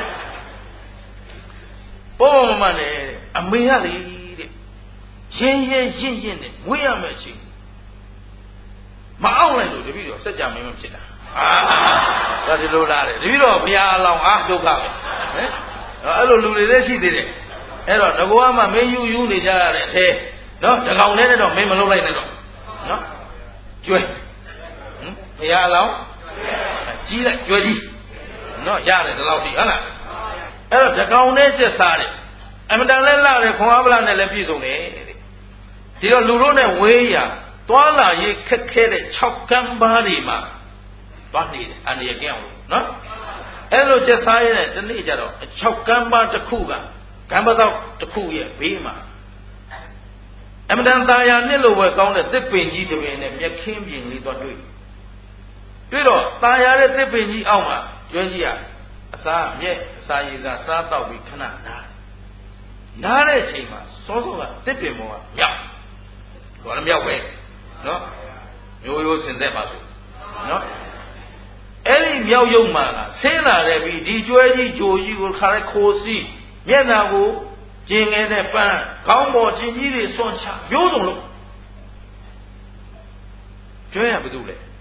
ပေါ်ပေါ်မှနဲ့အမေကလေတဲ့ရင်းရင်းရင့်ရင့်နဲ့ဝေးရမယ်ချင်းမအောင်လိုက်လို့တပည့်တော်စัจ जा မင်းမဖြစ်တာအာဒါဒီလိုလားတဲ့တပည့်တော်ဘုရားအလောင်းအားဒုက္ခပဲဟမ်အဲ့လိုလူတွေလည်းရှိသေးတယ်အဲ့တော့ငကောကမှမင်းယူယူနေကြရတဲ့အသေးနော်တကောင်နဲ့တော့မင်းမလုပ်လိုက်နဲ့တော့နော်ကျွဲဟမ်ဘုရားအလောင်းကြီးလိုက်ကျွဲကြီးနော်ရတယ်ဒီလောက်ထိဟုတ်လားအဲ့တော့တကောင်နဲ့ချက်စားတယ်အမတန်လဲလာတယ်ခွန်အားပလာနဲ့လည်းပြည့်စုံတယ်တဲ့ဒီတော့လူတို့နဲ့ဝေးရသွားလာရေးခက်ခဲတဲ့၆ကမ်းပါးတွေမှာသွားနေတယ်အန္တရာယ်ကင်းအောင်နော်အဲ့လိုချက်စားရတဲ့ဒီနေ့ကျတော့၆ကမ်းပါးတစ်ခုကကမ်းပါးစောက်တစ်ခုရဲ့ဘေးမှာအမတန်သာယာနှစ်လိုပဲကောင်းတဲ့သစ်ပင်ကြီးတစ်ပင်နဲ့မြက်ခင်းပြင်လေးသွားတွေ့တွေ့တော့သာယာတဲ့သစ်ပင်ကြီးအောက်မှာကျွမ်းကြီးကအစာမြက်အစာရည်စားစားတော့ပြီးခဏနားနားတဲ့အချိန်မှာစောစောကသစ်ပင်ပေါ်ကမြောက်ဘာလဲမြောက်ပဲနော်မျိုးရိုးစင်ဆက်ပါဆိုနော်အဲ့ဒီမြောက်ယုံမှကဆင်းလာတဲ့ပြီးဒီကျွဲကြီးဂျိုကြီးကိုခါရဲခိုးစီးမျက်နှာကိုကျင်ငယ်တဲ့ပန်းခေါင်းပေါ်ကျင်ကြီးတွေစွန့်ချမျိုးစုံလို့ကျွဲရဘာလို့လဲ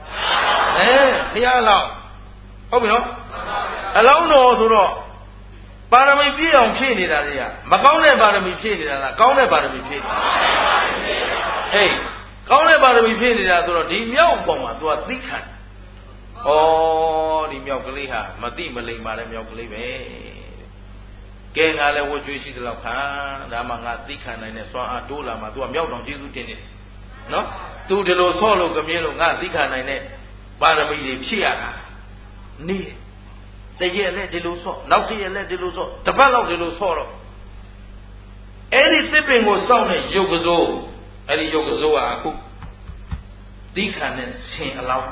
အဲဘုရားလောက်ဟုတ်ပြီနော်အလောင်းတော်ဆိုတော့ပါရမီပြည့်အောင်ဖြည့်နေတာတွေကမကောင်းတဲ့ပါရမီဖြည့်နေတာလားကောင်းတဲ့ပါရမီဖြည့်နေတာအေးကောင်းတဲ့ပါရမီဖြည့်နေတာဆိုတော့ဒီမြောက်ပေါ်မှာ तू ကသိခံဩဒီမြောက်ကလေးဟာမတိမလိမ္မာတဲ့မြောက်ကလေးပဲကဲငါလည်းဝှကျွေးရှိသလောက်ခံဒါမှငါသိခံနိုင်တဲ့စွမ်းအားတိုးလာမှ तू ကမြောက်တောင်ကျေးဇူးတင်နေနော် तू ဒီလိုဆော့လို့ကမြင်းလို့ငါသိခံနိုင်တဲ့ပါရမီတွေဖြည့်ရတာနေတရက်လည်းဒီလိုဆော့နောက်တရက်လည်းဒီလိုဆော့တစ်ပတ်လောက်ဒီလိုဆော့တော့အဲ့ဒီသစ်ပင်ကိုစောင့်တဲ့ယုတ်ကစိုးအဲ့ဒီယုတ်ကစိုးကအခုသိခံတဲ့ဆင်အလောင်း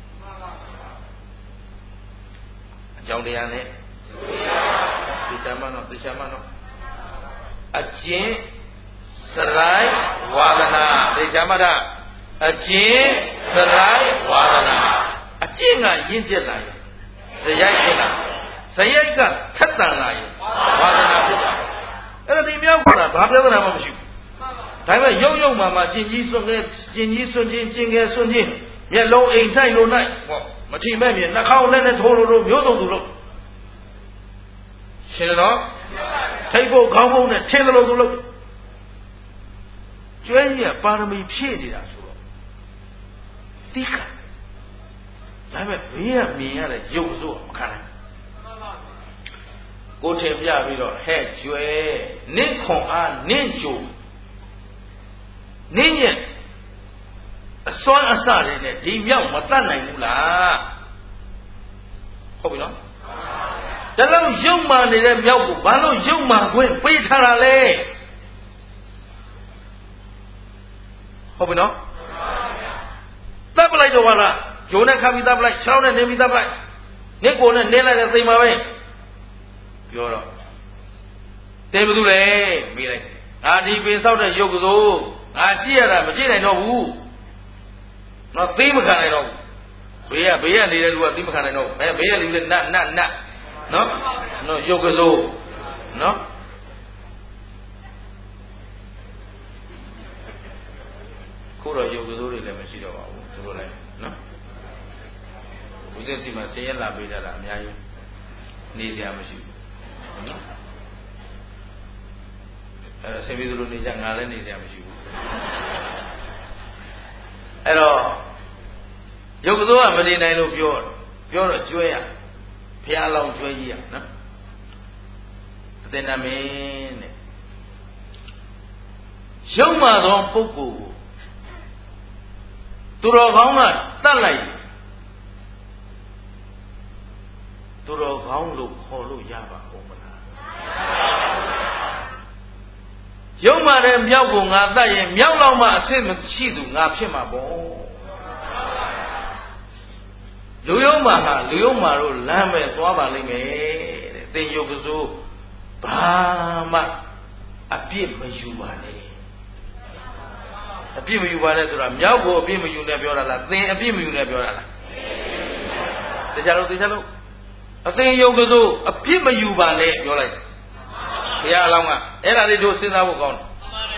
အကြောင်းတရားနဲ့သိချမ်းမနော်သိချမ်းမနော်အကျင့်စရိုက်ဝါဒနာသိချမ်းမတာအကျင့်စရိုက်ဝါဒနာအကျင့်ကရင့်ကျက်လာရင်ဇယိုက်ဖြစ်လာဇယိုက်ကထက်တန်လာရင်ဝါဒနာဖြစ်လာအဲ့ဒါဒီမြောက်ဆိုတာဘာပြဿနာမှမရှိဘူးဒါပေမဲ့ရုပ်ရုပ်မှမှကျင်ကြီးစွန့်ခဲ့ကျင်ကြီးစွန့်ခြင်းကျင်ငယ်စွန့်ခြင်းမျက်လုံးအိမ်ထိုက်လို့နိုင်ဟောမထီမဲ့မြေနှာခေါင်းနဲ့နဲ့ထိုးလို့လို့မျိုးစုံသူလို့ရှင်းတော့ထိတ်ဖို့ခေါင်းဖုံးနဲ့ထင်းလို့သူလို့ကျွဲကြီးကပါရမီဖြည့်နေတာဆိုတော့တိခါဒါပေမဲ့ဘေးကမြင်ရတဲ့ရုပ်ဆိုမခံနိုင်ကိုထင်ပြပြီးတော့ဟဲ့ကျွဲနင့်ခွန်အားနင့်ကြိုနင့်ရဲ့အစွမ်းအစတွေနဲ့ဒီမြောက်မတတ်နိုင်ဘူးလားဟုတ်ပြီနော်ဒါလောက်ရုပ်မာနေတဲ့မြောက်ကိုဘာလို့ရုပ်မာခွင့်ပေးထားတာလဲဟုတ်ပြီနော်တပ်ပလိုက်တော့ပါလားဂျိုးနဲ့ခါပြီးတပ်ပလိုက်ခြေထောက်နဲ့နင်းပြီးတပ်ပလိုက်နစ်ကိုနဲ့နင်းလိုက်တဲ့သိမ်ပါပဲပြောတော့တဲဘသူလဲမေးလိုက်ငါဒီပင်ဆောက်တဲ့ရုပ်ကစိုးငါကြည့်ရတာမကြည့်နိုင်တော့ဘူးနော်သိမခံနိုင်တော့ဘူးဘေးကဘေးကနေတဲ့လူကသိမခံနိုင်တော့ဘူးအဲဘေးကလူလည်းနတ်နတ်နတ်နော်နော်ရုပ်ကစိုးနော်ခုတော့ရုပ်ကစိုးတွေလည်းမရှိတော့ပါဘူးသူတို့လည်းနော်ဦးဇင်းစီမှာဆင်းရဲလာပေးကြတာအများကြီးနေစရာမရှိဘူးနော်အဲ့တော့ဆင်းပြီးသူတို့နေကြငါလည်းနေစရာမရှိဘူးအဲ့တော့ရုပ်ကစိုးကမနေနိုင်လို့ပြောပြောတော့ကျွဲရဖျားလောင်ကျွဲကြီးရနော်အသင်္နမင်းတဲ့ရုပ်မှသောပုဂ္ဂိုလ်ကိုသူတော်ကောင်းကတတ်လိုက်သူတော်ကောင်းလို့ခေါ်လို့ရပါဦးမလားရုပ်မှတဲ့မြောက်ကိုငါတတ်ရင်မြောက်လောက်မှအဆင့်မရှိသူငါဖြစ်မှာပေါ့လူယုံမှာဟာလူယုံမှာတို့လမ်းမဲ့သွားပါလိမ့်မယ်တဲ့သင်ယုတ်ကစိုးဘာမှအပြစ်မယူပါနဲ့အပြစ်မယူပါနဲ့ဆိုတာမြောက်ကိုအပြစ်မယူနဲ့ပြောတာလားသင်အပြစ်မယူနဲ့ပြောတာလားတခြားလို့တခြားလို့အသင်ယုတ်ကစိုးအပြစ်မယူပါနဲ့ပြောလိုက်ဘုရားအလောင်းကအဲ့ဒါလေးတို့စဉ်းစားဖို့ကောင်းတယ်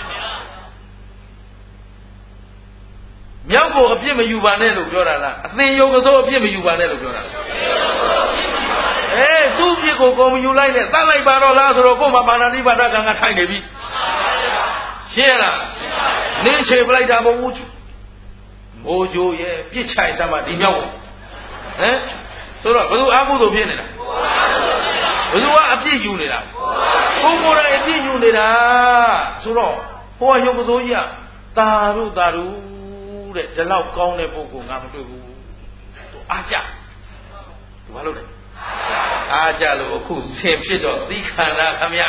မြောက်ကိုအပြစ်မယူပါနဲ့လို့ပြောတာလားအသင်ယုတ်ကစိုးအပြစ်မယူပါနဲ့လို့ပြောတာလားအေးသူ့ပြစ်ကိုကိုမယူလိုက်နဲ့တတ်လိုက်ပါတော့လားဆိုတော့ကို့မှာပါဏာတိပါဒကံကထိုင်နေပြီရှင်းလားနင်းချေပလိုက်တာမဟုတ်ဘူးမိုးကြိုးရဲ့ပြစ်ချိုင်စမ်းမဒီမြောက်ဟမ်ဆိုတော့ဘယ်သူအကုသို့ဖြစ်နေတာဘယ်သူကအပြစ်ယူနေတာကိုကိုယ်တိုင်အပြစ်ယူနေတာဆိုတော့ဟိုကရုပ်ကစိုးကြီးကတာရုတာရုတဲ့ဒီလောက်ကောင်းတဲ့ပုဂ္ဂိုလ်ငါမတွေ့ဘူးသူအားကြသူဘာလုပ်လဲအားကြလို့အခုဆင်ဖြစ်တော့သီခန္ဓာခမရ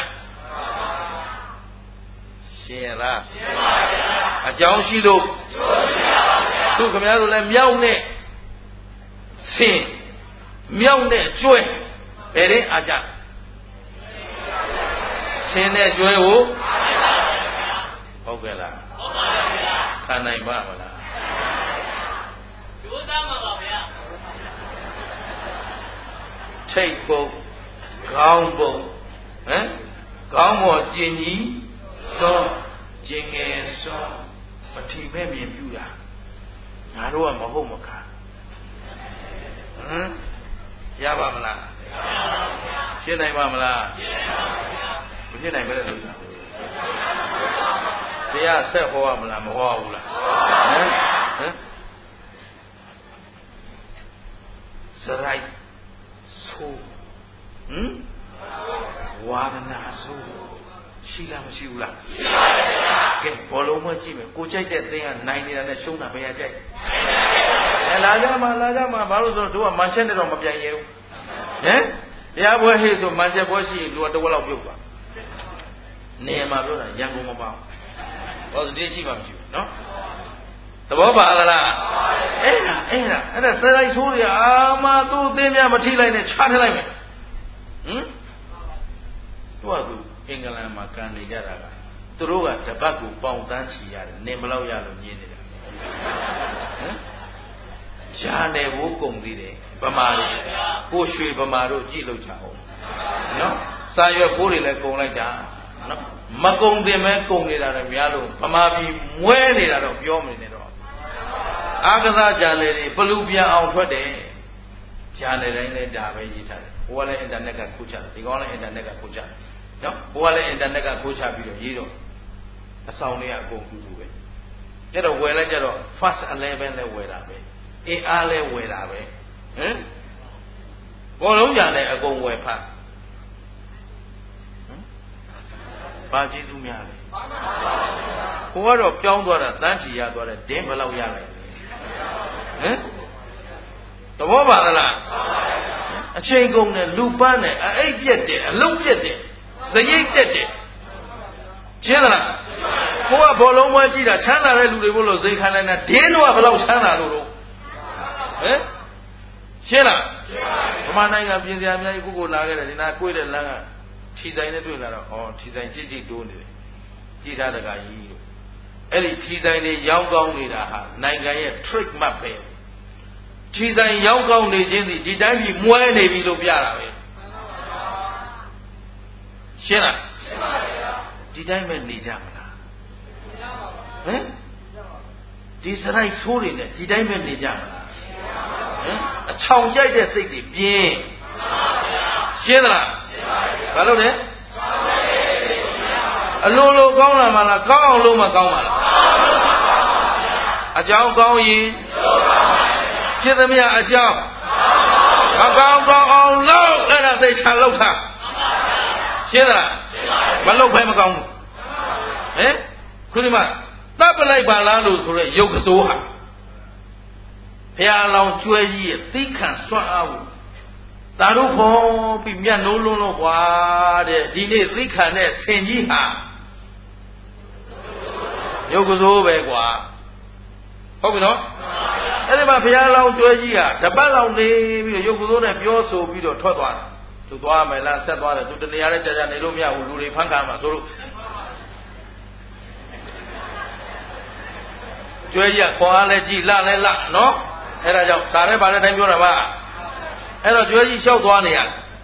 ရှင်းလားရှင်းပါဗျာအကြောင်းရှိလို့ကျိုးရှိပါဗျာသူခမရတို့လည်းမြောက်နဲ့ဆင်မြောက်နဲ့ကျွဲဘယ်ရင်အားကြဆင်းတဲ့ကျွဲကိုဟုတ်ကဲ့လားဟုတ်ပါဗျာခံနိုင်ပါမလားဒုသားမှာပါဗျာထိတ်ပုတ်ခေါင်းပုတ်ဟမ်ခေါင်းပေါ်ကျင်ကြီးစောကျင်ငယ်စောပထီမဲ့မြင်ပြူတာငါတို့ကမဟုတ်မခါမ်ရပါမလားရှင်းနိုင်ပါမလားမရှင်းနိုင်ပဲလို့တရားဆက်ဟောရမလားမဟောဘူးလားဟမ်ဟမ်စရိုက်ဆိုးဟမ်ဝါဒနာဆိုးရှိလားမရှိဘူးလားရှိပါဗျာကဲဘောလုံးမကြည့်မယ်ကိုကြိုက်တဲ့သင်ကနိုင်နေတာနဲ့ရှုံးတာဘယ်ရကြိုက်အဲလာကြမှာလာကြမှာဘာလို့ဆိုတော့တို့ကမန်ချက်နဲ့တော့မပြိုင်ရဘူးဟမ်တရားပွဲဟေ့ဆိုမန်ချက်ပွဲရှိရင်လူကတဝက်လောက်ပြုတ်သွားနေမှာပြောတာရန်ကုန်မပေါ့ဟောဒီရှိမှမရှိဘူးနော်သဘောပါလားအဲ့ဒါအဲ့ဒါအဲ့ဒါစရိုက်ဆိုးရအာမသူ့အသေးများမထိလိုက်နဲ့ချထလိုက်မယ်ဟမ်တို့ကသူအင်္ဂလန်မှာကန်နေကြတာကသူတို့ကတပတ်ကိုပေါင်တန်းချီရတယ်နင်ဘလောက်ရလို့ညင်းနေတာဟမ်ရှားနေဘူးကုန်သေးတယ်ဗမာတွေကိုရွှေဗမာတို့ကြည့်လို့ချအောင်နော်စာရွက်ဖိုးတွေလည်းကုန်လိုက်တာနော်မကုန်တင်မဲကုန်နေတာလည်းများလို့ဗမာပြည်မွဲနေတာတော့ပြောမနေတော့အာကစားကြလေတွေဘလူပြန်အောင်ထွက်တယ်ဂျာနယ်တိုင်းလည်းဒါပဲရေးထားတယ်ဟိုကလည်းအင်တာနက်ကခိုးချတယ်ဒီကောင်လည်းအင်တာနက်ကခိုးချတယ်နော်ဟိုကလည်းအင်တာနက်ကခိုးချပြီးတော့ရေးတော့အဆောင်တွေကအကုန်တူတူပဲကျတော့ဝယ်လိုက်ကြတော့ first eleven လည်းဝယ်တာပဲအင်အားလည်းဝယ်တာပဲဟမ်ဘောလုံးကြတယ်အကုန်ဝယ်ဖတ်ဘာကျေးဇူးများလဲကိုကတော့ပြောင်းသွားတာတန်းချီရသွားတယ်ဒင်းဘယ်လောက်ရလိုက်ဟမ်သဘောပါလားအချိန်ကုန်တယ်လူပန်းတယ်အိပ်ပြက်တယ်အလုံးပြက်တယ်ဇရိတ်တက်တယ်ရှင်းလားကိုကဘောလုံးပွဲကြည့်တာချမ်းသာတဲ့လူတွေဘလို့ဇိမ်ခံနိုင်တာဒင်းတော့ဘယ်လောက်ချမ်းသာလို့တော့ဟမ်ရှင်းလားဗမာနိုင်ငံပြည်စရာအများကြီးခုကိုလာခဲ့တယ်ဒီနာကိုွေးတဲ့လမ်းကထီဆိုင်နဲ့တွေ့လာတော့ဩထီဆိုင်ကြည့်ကြည့်တိုးနေတယ်ကြည့်ထားတကကြီးလို့အဲ့ဒီထီဆိုင်တွေရောင်းကောင်းနေတာဟာနိုင်ငံရဲ့ trick map ပဲထီဆိုင်ရောင်းကောင်းနေခြင်းဒီတိုင်းပြည်မွဲနေပြီလို့ပြတာပဲရှင်းလားရှင်းပါဗျာဒီတိုင်းပဲနေကြမလားဟမ်ဒီစရိုက်ဆိုးတွေနဲ့ဒီတိုင်းပဲနေကြမလားဟမ်အချောင်ကြိုက်တဲ့စိတ်တွေပြင်းရှင်းသလားဘာလို့လဲအလိုလိုကောင်းလာမှလားကောင်းအောင်လုပ်မှကောင်းပါလားအကြောင်းကောင်းရင်ဖြစ်သမျှအကြောင်းအကောင်းကောင်းအောင်လုပ်အဲ့ဒါသိချာလုပ်တာရှင်းသလားမလုပ်ဖဲမကောင်းဘူးဟင်ခုဒီမှာတပ်ပလိုက်ပါလားလို့ဆိုရဲရုပ်ကစိုးဟာဘုရားလောင်ကျွဲကြီးရဲ့သိခံစွမ်းအားကိုသာတို့ခေါ်ပြီးမြတ်နိုးလုံးလို့ကွာတဲ့ဒီနေ့သိခံတဲ့ဆင်ကြီးဟာရုပ်ကစိုးပဲကွာဟုတ်ပြီနော်အဲ့ဒီမှာဘုရားလောင်ကျွဲကြီးဟာတပတ်လောက်နေပြီးတော့ရုပ်ကစိုးနဲ့ပြောဆိုပြီးတော့ထွက်သွားတာသူသွားမယ်လားဆက်သွားတယ်သူတနေရာနဲ့ကြာကြာနေလို့မရဘူးလူတွေဖမ်းခံမှာဆိုလို့ကျွဲကြီးကခေါ်အားလဲကြည့်လှလဲလှနော်အဲ့ဒါကြောင့်စားရဲပါတဲ့အတိုင်းပြောတာပါအဲ့တော့ကျွဲကြီးလျှောက်သွားနေရ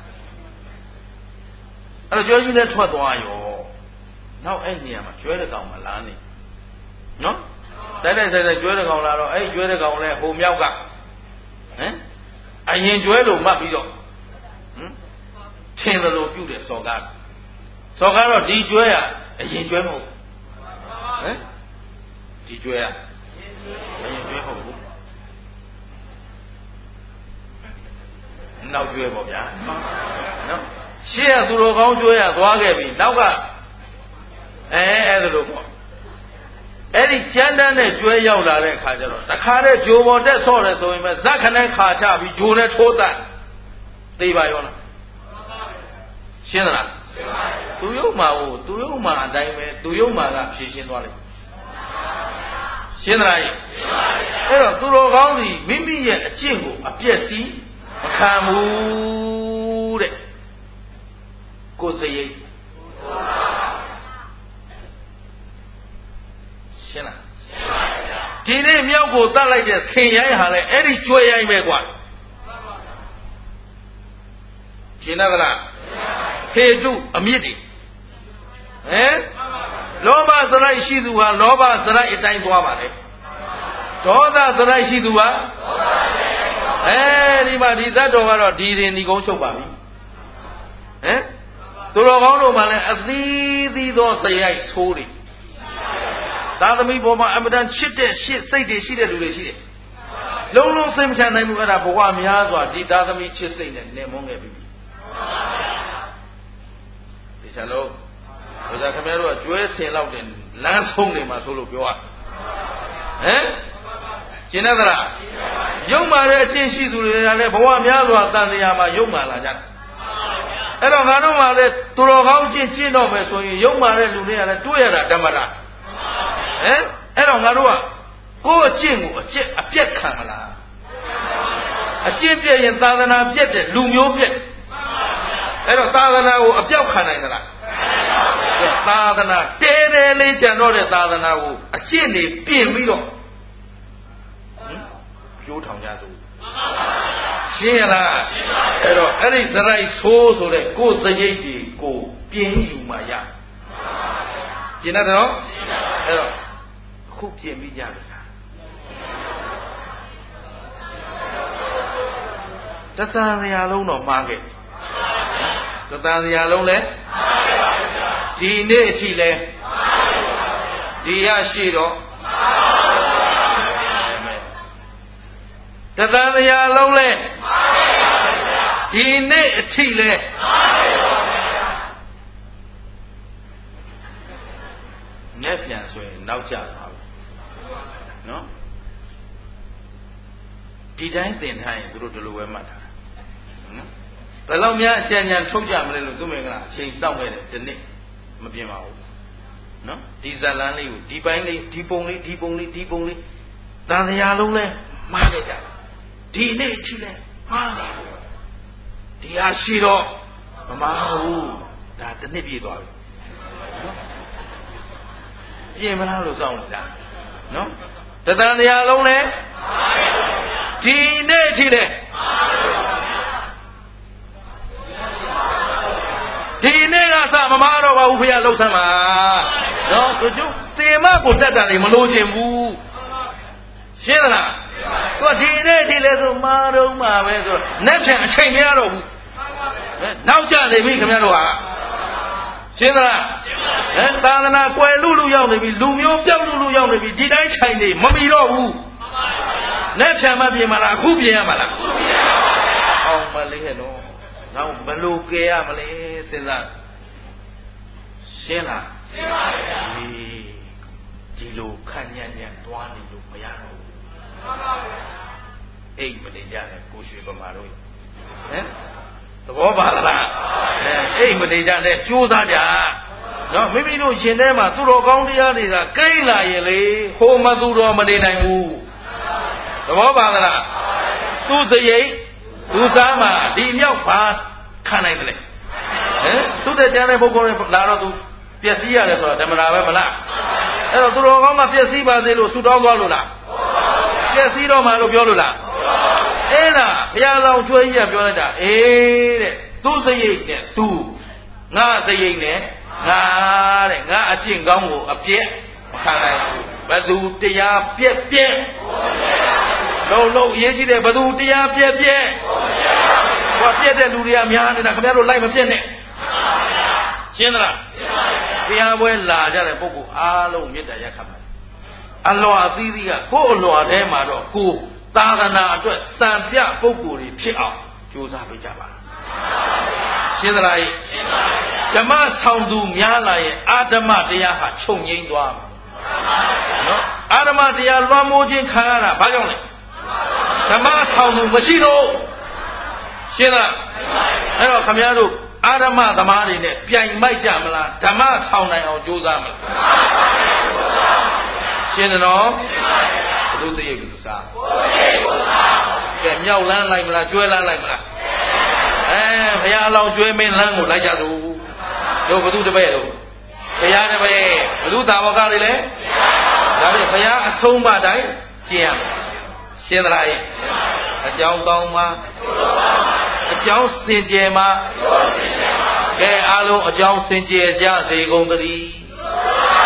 အဲ့တော့ကျွဲကြီးလည်းထွက်သွားရောနောက်အဲ့နေရာမှာကျွဲတဲ့ကောင်မလာနေနော်တိုက်တိုက်ဆိုင်ဆိုင်ကျွဲတဲ့ကောင်လာတော့အဲ့ကျွဲတဲ့ကောင်လည်းဟိုမြောက်ကဟမ်အရင်ကျွဲလို့မှတ်ပြီးတော့ဟမ်ထင်တယ်လို့ပြုတယ်စော်ကားစော်ကားတော့ဒီကျွဲကအရင်ကျွဲမဟုတ်ဟမ်ဒီကျွဲကအရင်ကျွဲမဟုတ်ဘူးနောက်ကျွဲပေါ့ဗျာနော်ရှေ့ကသူတော်ကောင်းကျွဲရသွားခဲ့ပြီနောက်ကအဲအဲ့ဒါလို့ပေါ့အဲ့ဒီကျန်းတန်းနဲ့ကျွဲရောက်လာတဲ့အခါကျတော့တခါတည်းဂျိုပေါ်တက်ဆော့တယ်ဆိုရင်ပဲဇက်ခနဲ့ခါချပြီးဂျိုနဲ့ထိုးတတ်သိပါရောလားရှင်းသလားရှင်းပါပြီသူယုံမှာဟိုသူယုံမှာအတိုင်းပဲသူယုံမှာကဖြည့်ရှင်းသွားလိမ့်ရှင်းသလားရှင်းပါပြီအဲ့တော့သူတော်ကောင်းစီမိမိရဲ့အကျင့်ကိုအပြည့်စီးမခံဘူးတဲ့ကိုယ်စရိတ်ရှင်းလားရှင်းပါဗျာဒီနေ့မြောက်ကိုတတ်လိုက်တဲ့ဆင်ရိုင်းဟာလဲအဲ့ဒီကျွဲရိုင်းပဲကွာရှင်းသလားဟေတုအမြင့်တွေဟမ်လောဘစရိုက်ရှိသူဟာလောဘစရိုက်အတိုင်းသွားပါလေဒေါသစရိုက်ရှိသူဟာဒေါသစရိုက်အအဲဒီမှာဒီဇတ်တော်ကတော့ဒီရင်ဒီကုန်းချုပ်ပါပြီဟမ်သူတော်ကောင်းတို့မှလည်းအသီးသီးသောစရိုက်ဆိုးတွေသာသမီပေါ်မှာအမတန်ချစ်တဲ့ရှစ်စိတ်တွေရှိတဲ့လူတွေရှိတယ်လုံးလုံးစိတ်မချနိုင်ဘူးအဲ့ဒါဘဝများစွာဒီသာသမီချစ်စိတ်နဲ့နေမုန်းခဲ့ပြီဒီချလုံးဘုရားခင်ဗျားတို့ကကျွဲဆင်လောက်တဲ့လမ်းဆုံးနေမှာဆိုလို့ပြောရဟမ်ကျင်တဲ့လားရုပ်မာတဲ့အချင်းရှိသူတွေကလည်းဘဝများစွာတန်တရားမှာရုပ်မာလာကြတယ်အဲ့တော့ငါတို့မှလည်းသူတော်ကောင်းချင်းကျင့်တော့မယ်ဆိုရင်ရုပ်မာတဲ့လူတွေကလည်းတွေ့ရတာဓမ္မတာဟမ်အဲ့တော့ငါတို့ကကိုယ့်အကျင့်ကိုအကျင့်အပြက်ခံမလားအကျင့်ပြည့်ရင်သာသနာပြည့်တယ်လူမျိုးပြည့်အဲ့တော့သာသနာကိုအပြောက်ခံနိုင်သလားသာသနာတဲတဲလေးကြံတော့တဲ့သာသနာကိုအကျင့်တွေပြင်ပြီးတော့ကျိုးထောင်ကြစို့ရှင်းရလားအဲ့တော့အဲ့ဒီသရိုက်ဆိုးဆိုတဲ့ကိုယ်စရိတ်တွေကိုပြင်ယူမှရရှင်းတယ်နော်အဲ့တော့အခုပြင်ပြီးကြပြီတသံတရားလုံးတော့မှားခဲ့တသံတရားလုံးလဲဒီနေ့အထိလဲဒီရရှိတော့တသံတရားလုံးလဲဒီနေ့အထိလဲနဲ့ပြန်ဆိုရင်နောက်ကျသွားပြီနော်ဒီတိုင်းသင်ထားရင်သူတို့ဒီလိုပဲမှတ်ထားနော်ဘယ်လောက်များအကျဉ်းညာထုတ်ကြမလဲလို့သူမင်္ဂလာအချိန်စောင့်ခဲ့တယ်ဒီနေ့မပြင်ပါဘူးနော်ဒီဇလန်းလေးကိုဒီပိုင်းလေးဒီပုံလေးဒီပုံလေးဒီပုံလေးတန်တရားလုံးလဲမှားခဲ့ကြဒီနေ့အထိလဲမှားတယ်ဒီဟာရှိတော့မမှားဘူးဒါတစ်နှစ်ပြည့်သွားပြီနော်ပြင်မလားလို့စောင့်နေတာနော်တန်တရားလုံးလဲဒီနေ့အထိလဲဒီနေ့ကစမမားတော့ပါဘူးဖေရလှုပ်ဆမ်းပါနော်သူကျုပ်တင်မကိုတက်တာလေမလို့ချင်ဘူးရှင်းသလားသူကဒီနေ့ဒီလဲဆိုမာတော့မှာပဲဆိုနဲ့ဖြန်အချိန်မရတော့ဘူးနောက်ကျနေပြီခင်ဗျားတို့ဟာရှင်းသလားဟမ်သာသနာကွယ်လူလူရောက်နေပြီလူမျိုးပြောက်လူလူရောက်နေပြီဒီတိုင်းခြိုင်နေမမီတော့ဘူးနဲ့ဖြန်မပြင်မလားအခုပြင်ရမှာလားအောင်မလေးဟဲ့နော်နောက်ဘယ်လိုကဲရမလဲစဉ်းစားရှင်းလားရှင်းပါဗျာဒီလိုခန့်ညံ့ညံ့သွားနေလို့မရတော့ဘူးမှန်ပါဗျာအိမ်မနေကြနဲ့ကိုရွှေပမာတို့ဟမ်သဘောပါလားအဲအိမ်မနေကြနဲ့ကြိုးစားကြနော်မိမိတို့ရှင်ထဲမှာသူတော်ကောင်းတရားတွေကကိန်းလာရင်လေဟိုမသူတော်မနေနိုင်ဘူးသဘောပါလားသူစရိတ်သူစားမှာဒီမြောက်ပါခံနိုင်တယ်ဟမ်သူတဲ့ကျန်တဲ့ပုဂ္ဂိုလ်တွေလာတော့သူပျက်စီးရတယ်ဆိုတာဓမ္မတာပဲမလားအဲ့တော့သူတော်ကောင်းမှပျက်စီးပါစေလို့ဆူတောင်းသွားလို့လားပျက်စီးတော့မှလို့ပြောလို့လားအဲ့ဒါဘုရားလောင်းကျွေးကြီးကပြောလိုက်တာအေးတဲ့သူစရိတ်နဲ့သူငါစရိတ်နဲ့ငါတဲ့ငါအကျင့်ကောင်းကိုအပြည့်မခံနိုင်ဘူးဘသူတရားပြက်ပြက်လုံးလုံးအရေးကြီးတယ်ဘသူတရားပြက်ပြက်ဟောပြက်တဲ့လူတွေကများနေတာခင်ဗျားတို့လိုက်မပြက်နဲ့ရှင်းသလားရှင်းပါပြီဘုရားပွဲလာကြတဲ့ပုဂ္ဂိုလ်အားလုံးမေတ္တာရက်ခတ်ပါအလွာအသီးသီးကကိုယ်အလွာထဲမှာတော့ကိုယ်သာသနာအတွက်စံပြပုဂ္ဂိုလ်တွေဖြစ်အောင်ကြိုးစားပေးကြပါရှင်းသလားရှင်းပါပြီဓမ္မဆောင်သူများလာရင်အာဓမ္မတရားဟာချုပ်ငိမ့်သွားမှာနော်အာဓမ္မတရားလွှမ်းမိုးခြင်းခံရတာဘာကြောင့်လဲဓမ္မဆောင်သူမရှိလို့ရှင်းလားအဲ့တော့ခမည်းတော်အာဓမ္မသမားတွေနဲ့ပြိုင်မိုက်ကြမလားဓမ္မဆောင်နိုင်အောင်ကြိုးစားမလားရှင်းတယ်နော်ဘုသူတည်းကိုစားဘုရားကိုစားကဲမြောက်လန်းလိုက်မလားကျွဲလန်းလိုက်မလားအဲဘုရားအလောင်းကျွဲမင်းလန်းကိုလိုက်ကြသူတို့ဘုသူတပည့်တို့ဘုရားတပည့်ဘုသူသာဝကတွေလည်းဒါဖြင့်ဘုရားအဆုံးမတိုင်းကျင့်ရမယ်ရှင်းသလားအကြောင်းကောင်းမှာအကြောင်းစင်ကြယ်မှာကဲအားလုံးအကြောင်းစင်ကြယ်ကြစေကုန်သတည်း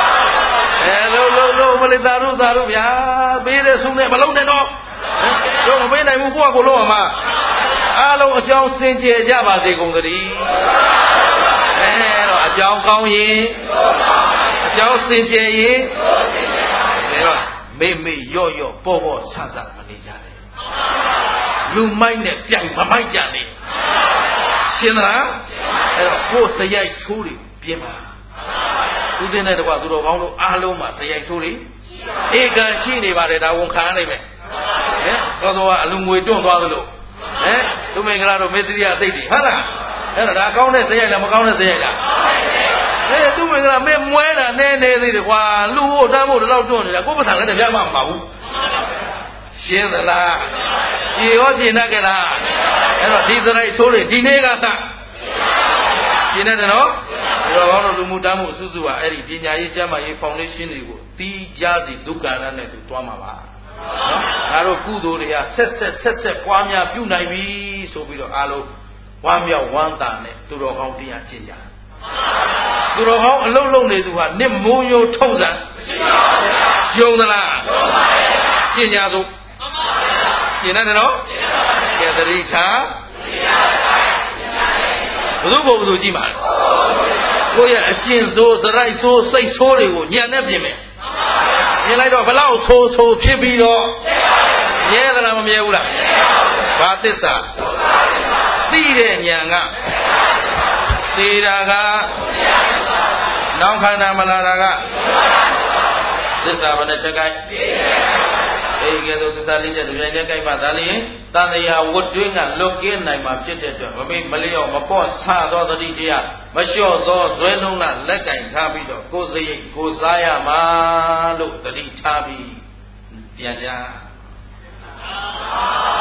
အဲလုံးလုံးလုံးမလေးသာတို့သာတို့ဗျာပေးတဲ့ဆုံးနဲ့မလုံးနဲ့တော့တို့မပေးနိုင်ဘူးကိုယ့်အကိုလုံးအောင်မှာအားလုံးအကြောင်းစင်ကြယ်ကြပါစေကုန်သတည်းအဲတော့အကြောင်းကောင်းရင်အကြောင်းစင်ကြယ်ရင်ဒါတော့မေ့မေ့ရော့ရော့ပေါ်ပေါ်ဆဆမနေကြနဲ့လူမိုက်နဲ့ပြိုင်မမိုက်ကြနဲ့ရှင်းလားအဲ့တော့ကိုယ်စရိုက်ဆိုးတွေပြင်ပါသူစင်းတဲ့တကွာသူတော်ကောင်းတို့အားလုံးမှာစရိုက်ဆိုးတွေဧကံရှိနေပါတယ်ဒါဝန်ခံနိုင်မယ်ဟဲ့သောတော်ကအလူငွေတွန့်သွားသလိုဟဲ့သူမင်္ဂလာတို့မေတ္တရိယစိတ်တွေဟုတ်လားအဲ့တော့ဒါကောင်းတဲ့စရိုက်လားမကောင်းတဲ့စရိုက်လားဟဲ့သူမင်္ဂလာမင်းမွဲတာနဲနေသေးတယ်ကွာလူဖို့တမ်းဖို့တော့တွန့်နေတာကိုယ်ပစာလည်းတပြားမှမပါဘူးရှင်းသလားကြည်ရောကြည်တတ်ကြလားအဲ့တော့ဒီစရိုက်ဆိုးတွေဒီနေ့ကစရှင်းနေတယ်နော်ဒီတော့ကောင်းတို့လူမှုတမ်းမှုအစုစုကအဲ့ဒီပညာရေးကျမ်းမာရေးဖောင်ဒေးရှင်းတွေကိုတီးကြစီဒုက္ခရနဲ့သူတွားမှာပါနော်ဒါတို့ကုသိုလ်တွေကဆက်ဆက်ဆက်ဆက်ပွားများပြုနိုင်ပြီဆိုပြီးတော့အားလုံးဝမ်းမြောက်ဝမ်းသာနဲ့သူတော်ကောင်းတရားကျင့်ကြသူတော်ကောင်းအလုံးလုံးနေသူဟာနစ်မိုးရိုးထုံးစံမရှိပါဘူးယုံသလားယုံပါရဲ့ကျင့်ကြစို့ကျင့်တယ်နော်ကျင့်သတိထားဘုသူ့ဘုသူကြည့်ပါလေကိုယ့်ရဲ့အကျင့်ဆိုးစရိုက်ဆိုးစိတ်ဆိုးတွေကိုညံနဲ့ပြင်မယ်ပြင်လိုက်တော့ဘလောက်ဆိုးဆိုးဖြစ်ပြီးတော့မြဲသလားမမြဲဘူးလားဘာသစ္စာသိတဲ့ဉာဏ်ကသေတာကနောက်ခန္ဓာမလာတာကသစ္စာဘယ်နဲ့ချက်ကိုက်အေကဲသို့သစ္စာလေးချက်တစ်ပြိုင်တည်းကိုက်မှဒါလျင်တန်တရားဝတ်တွင်းကလွတ်ကင်းနိုင်မှာဖြစ်တဲ့အတွက်မမေ့မလျော့မပေါ့ဆသောတတိတရားမလျှော့သောဇွဲလုံးကလက်ကင်ထားပြီးတော့ကိုယ်စိတ်ကိုယ်စားရမှာလို့တတိထားပြီးပြန်ကြ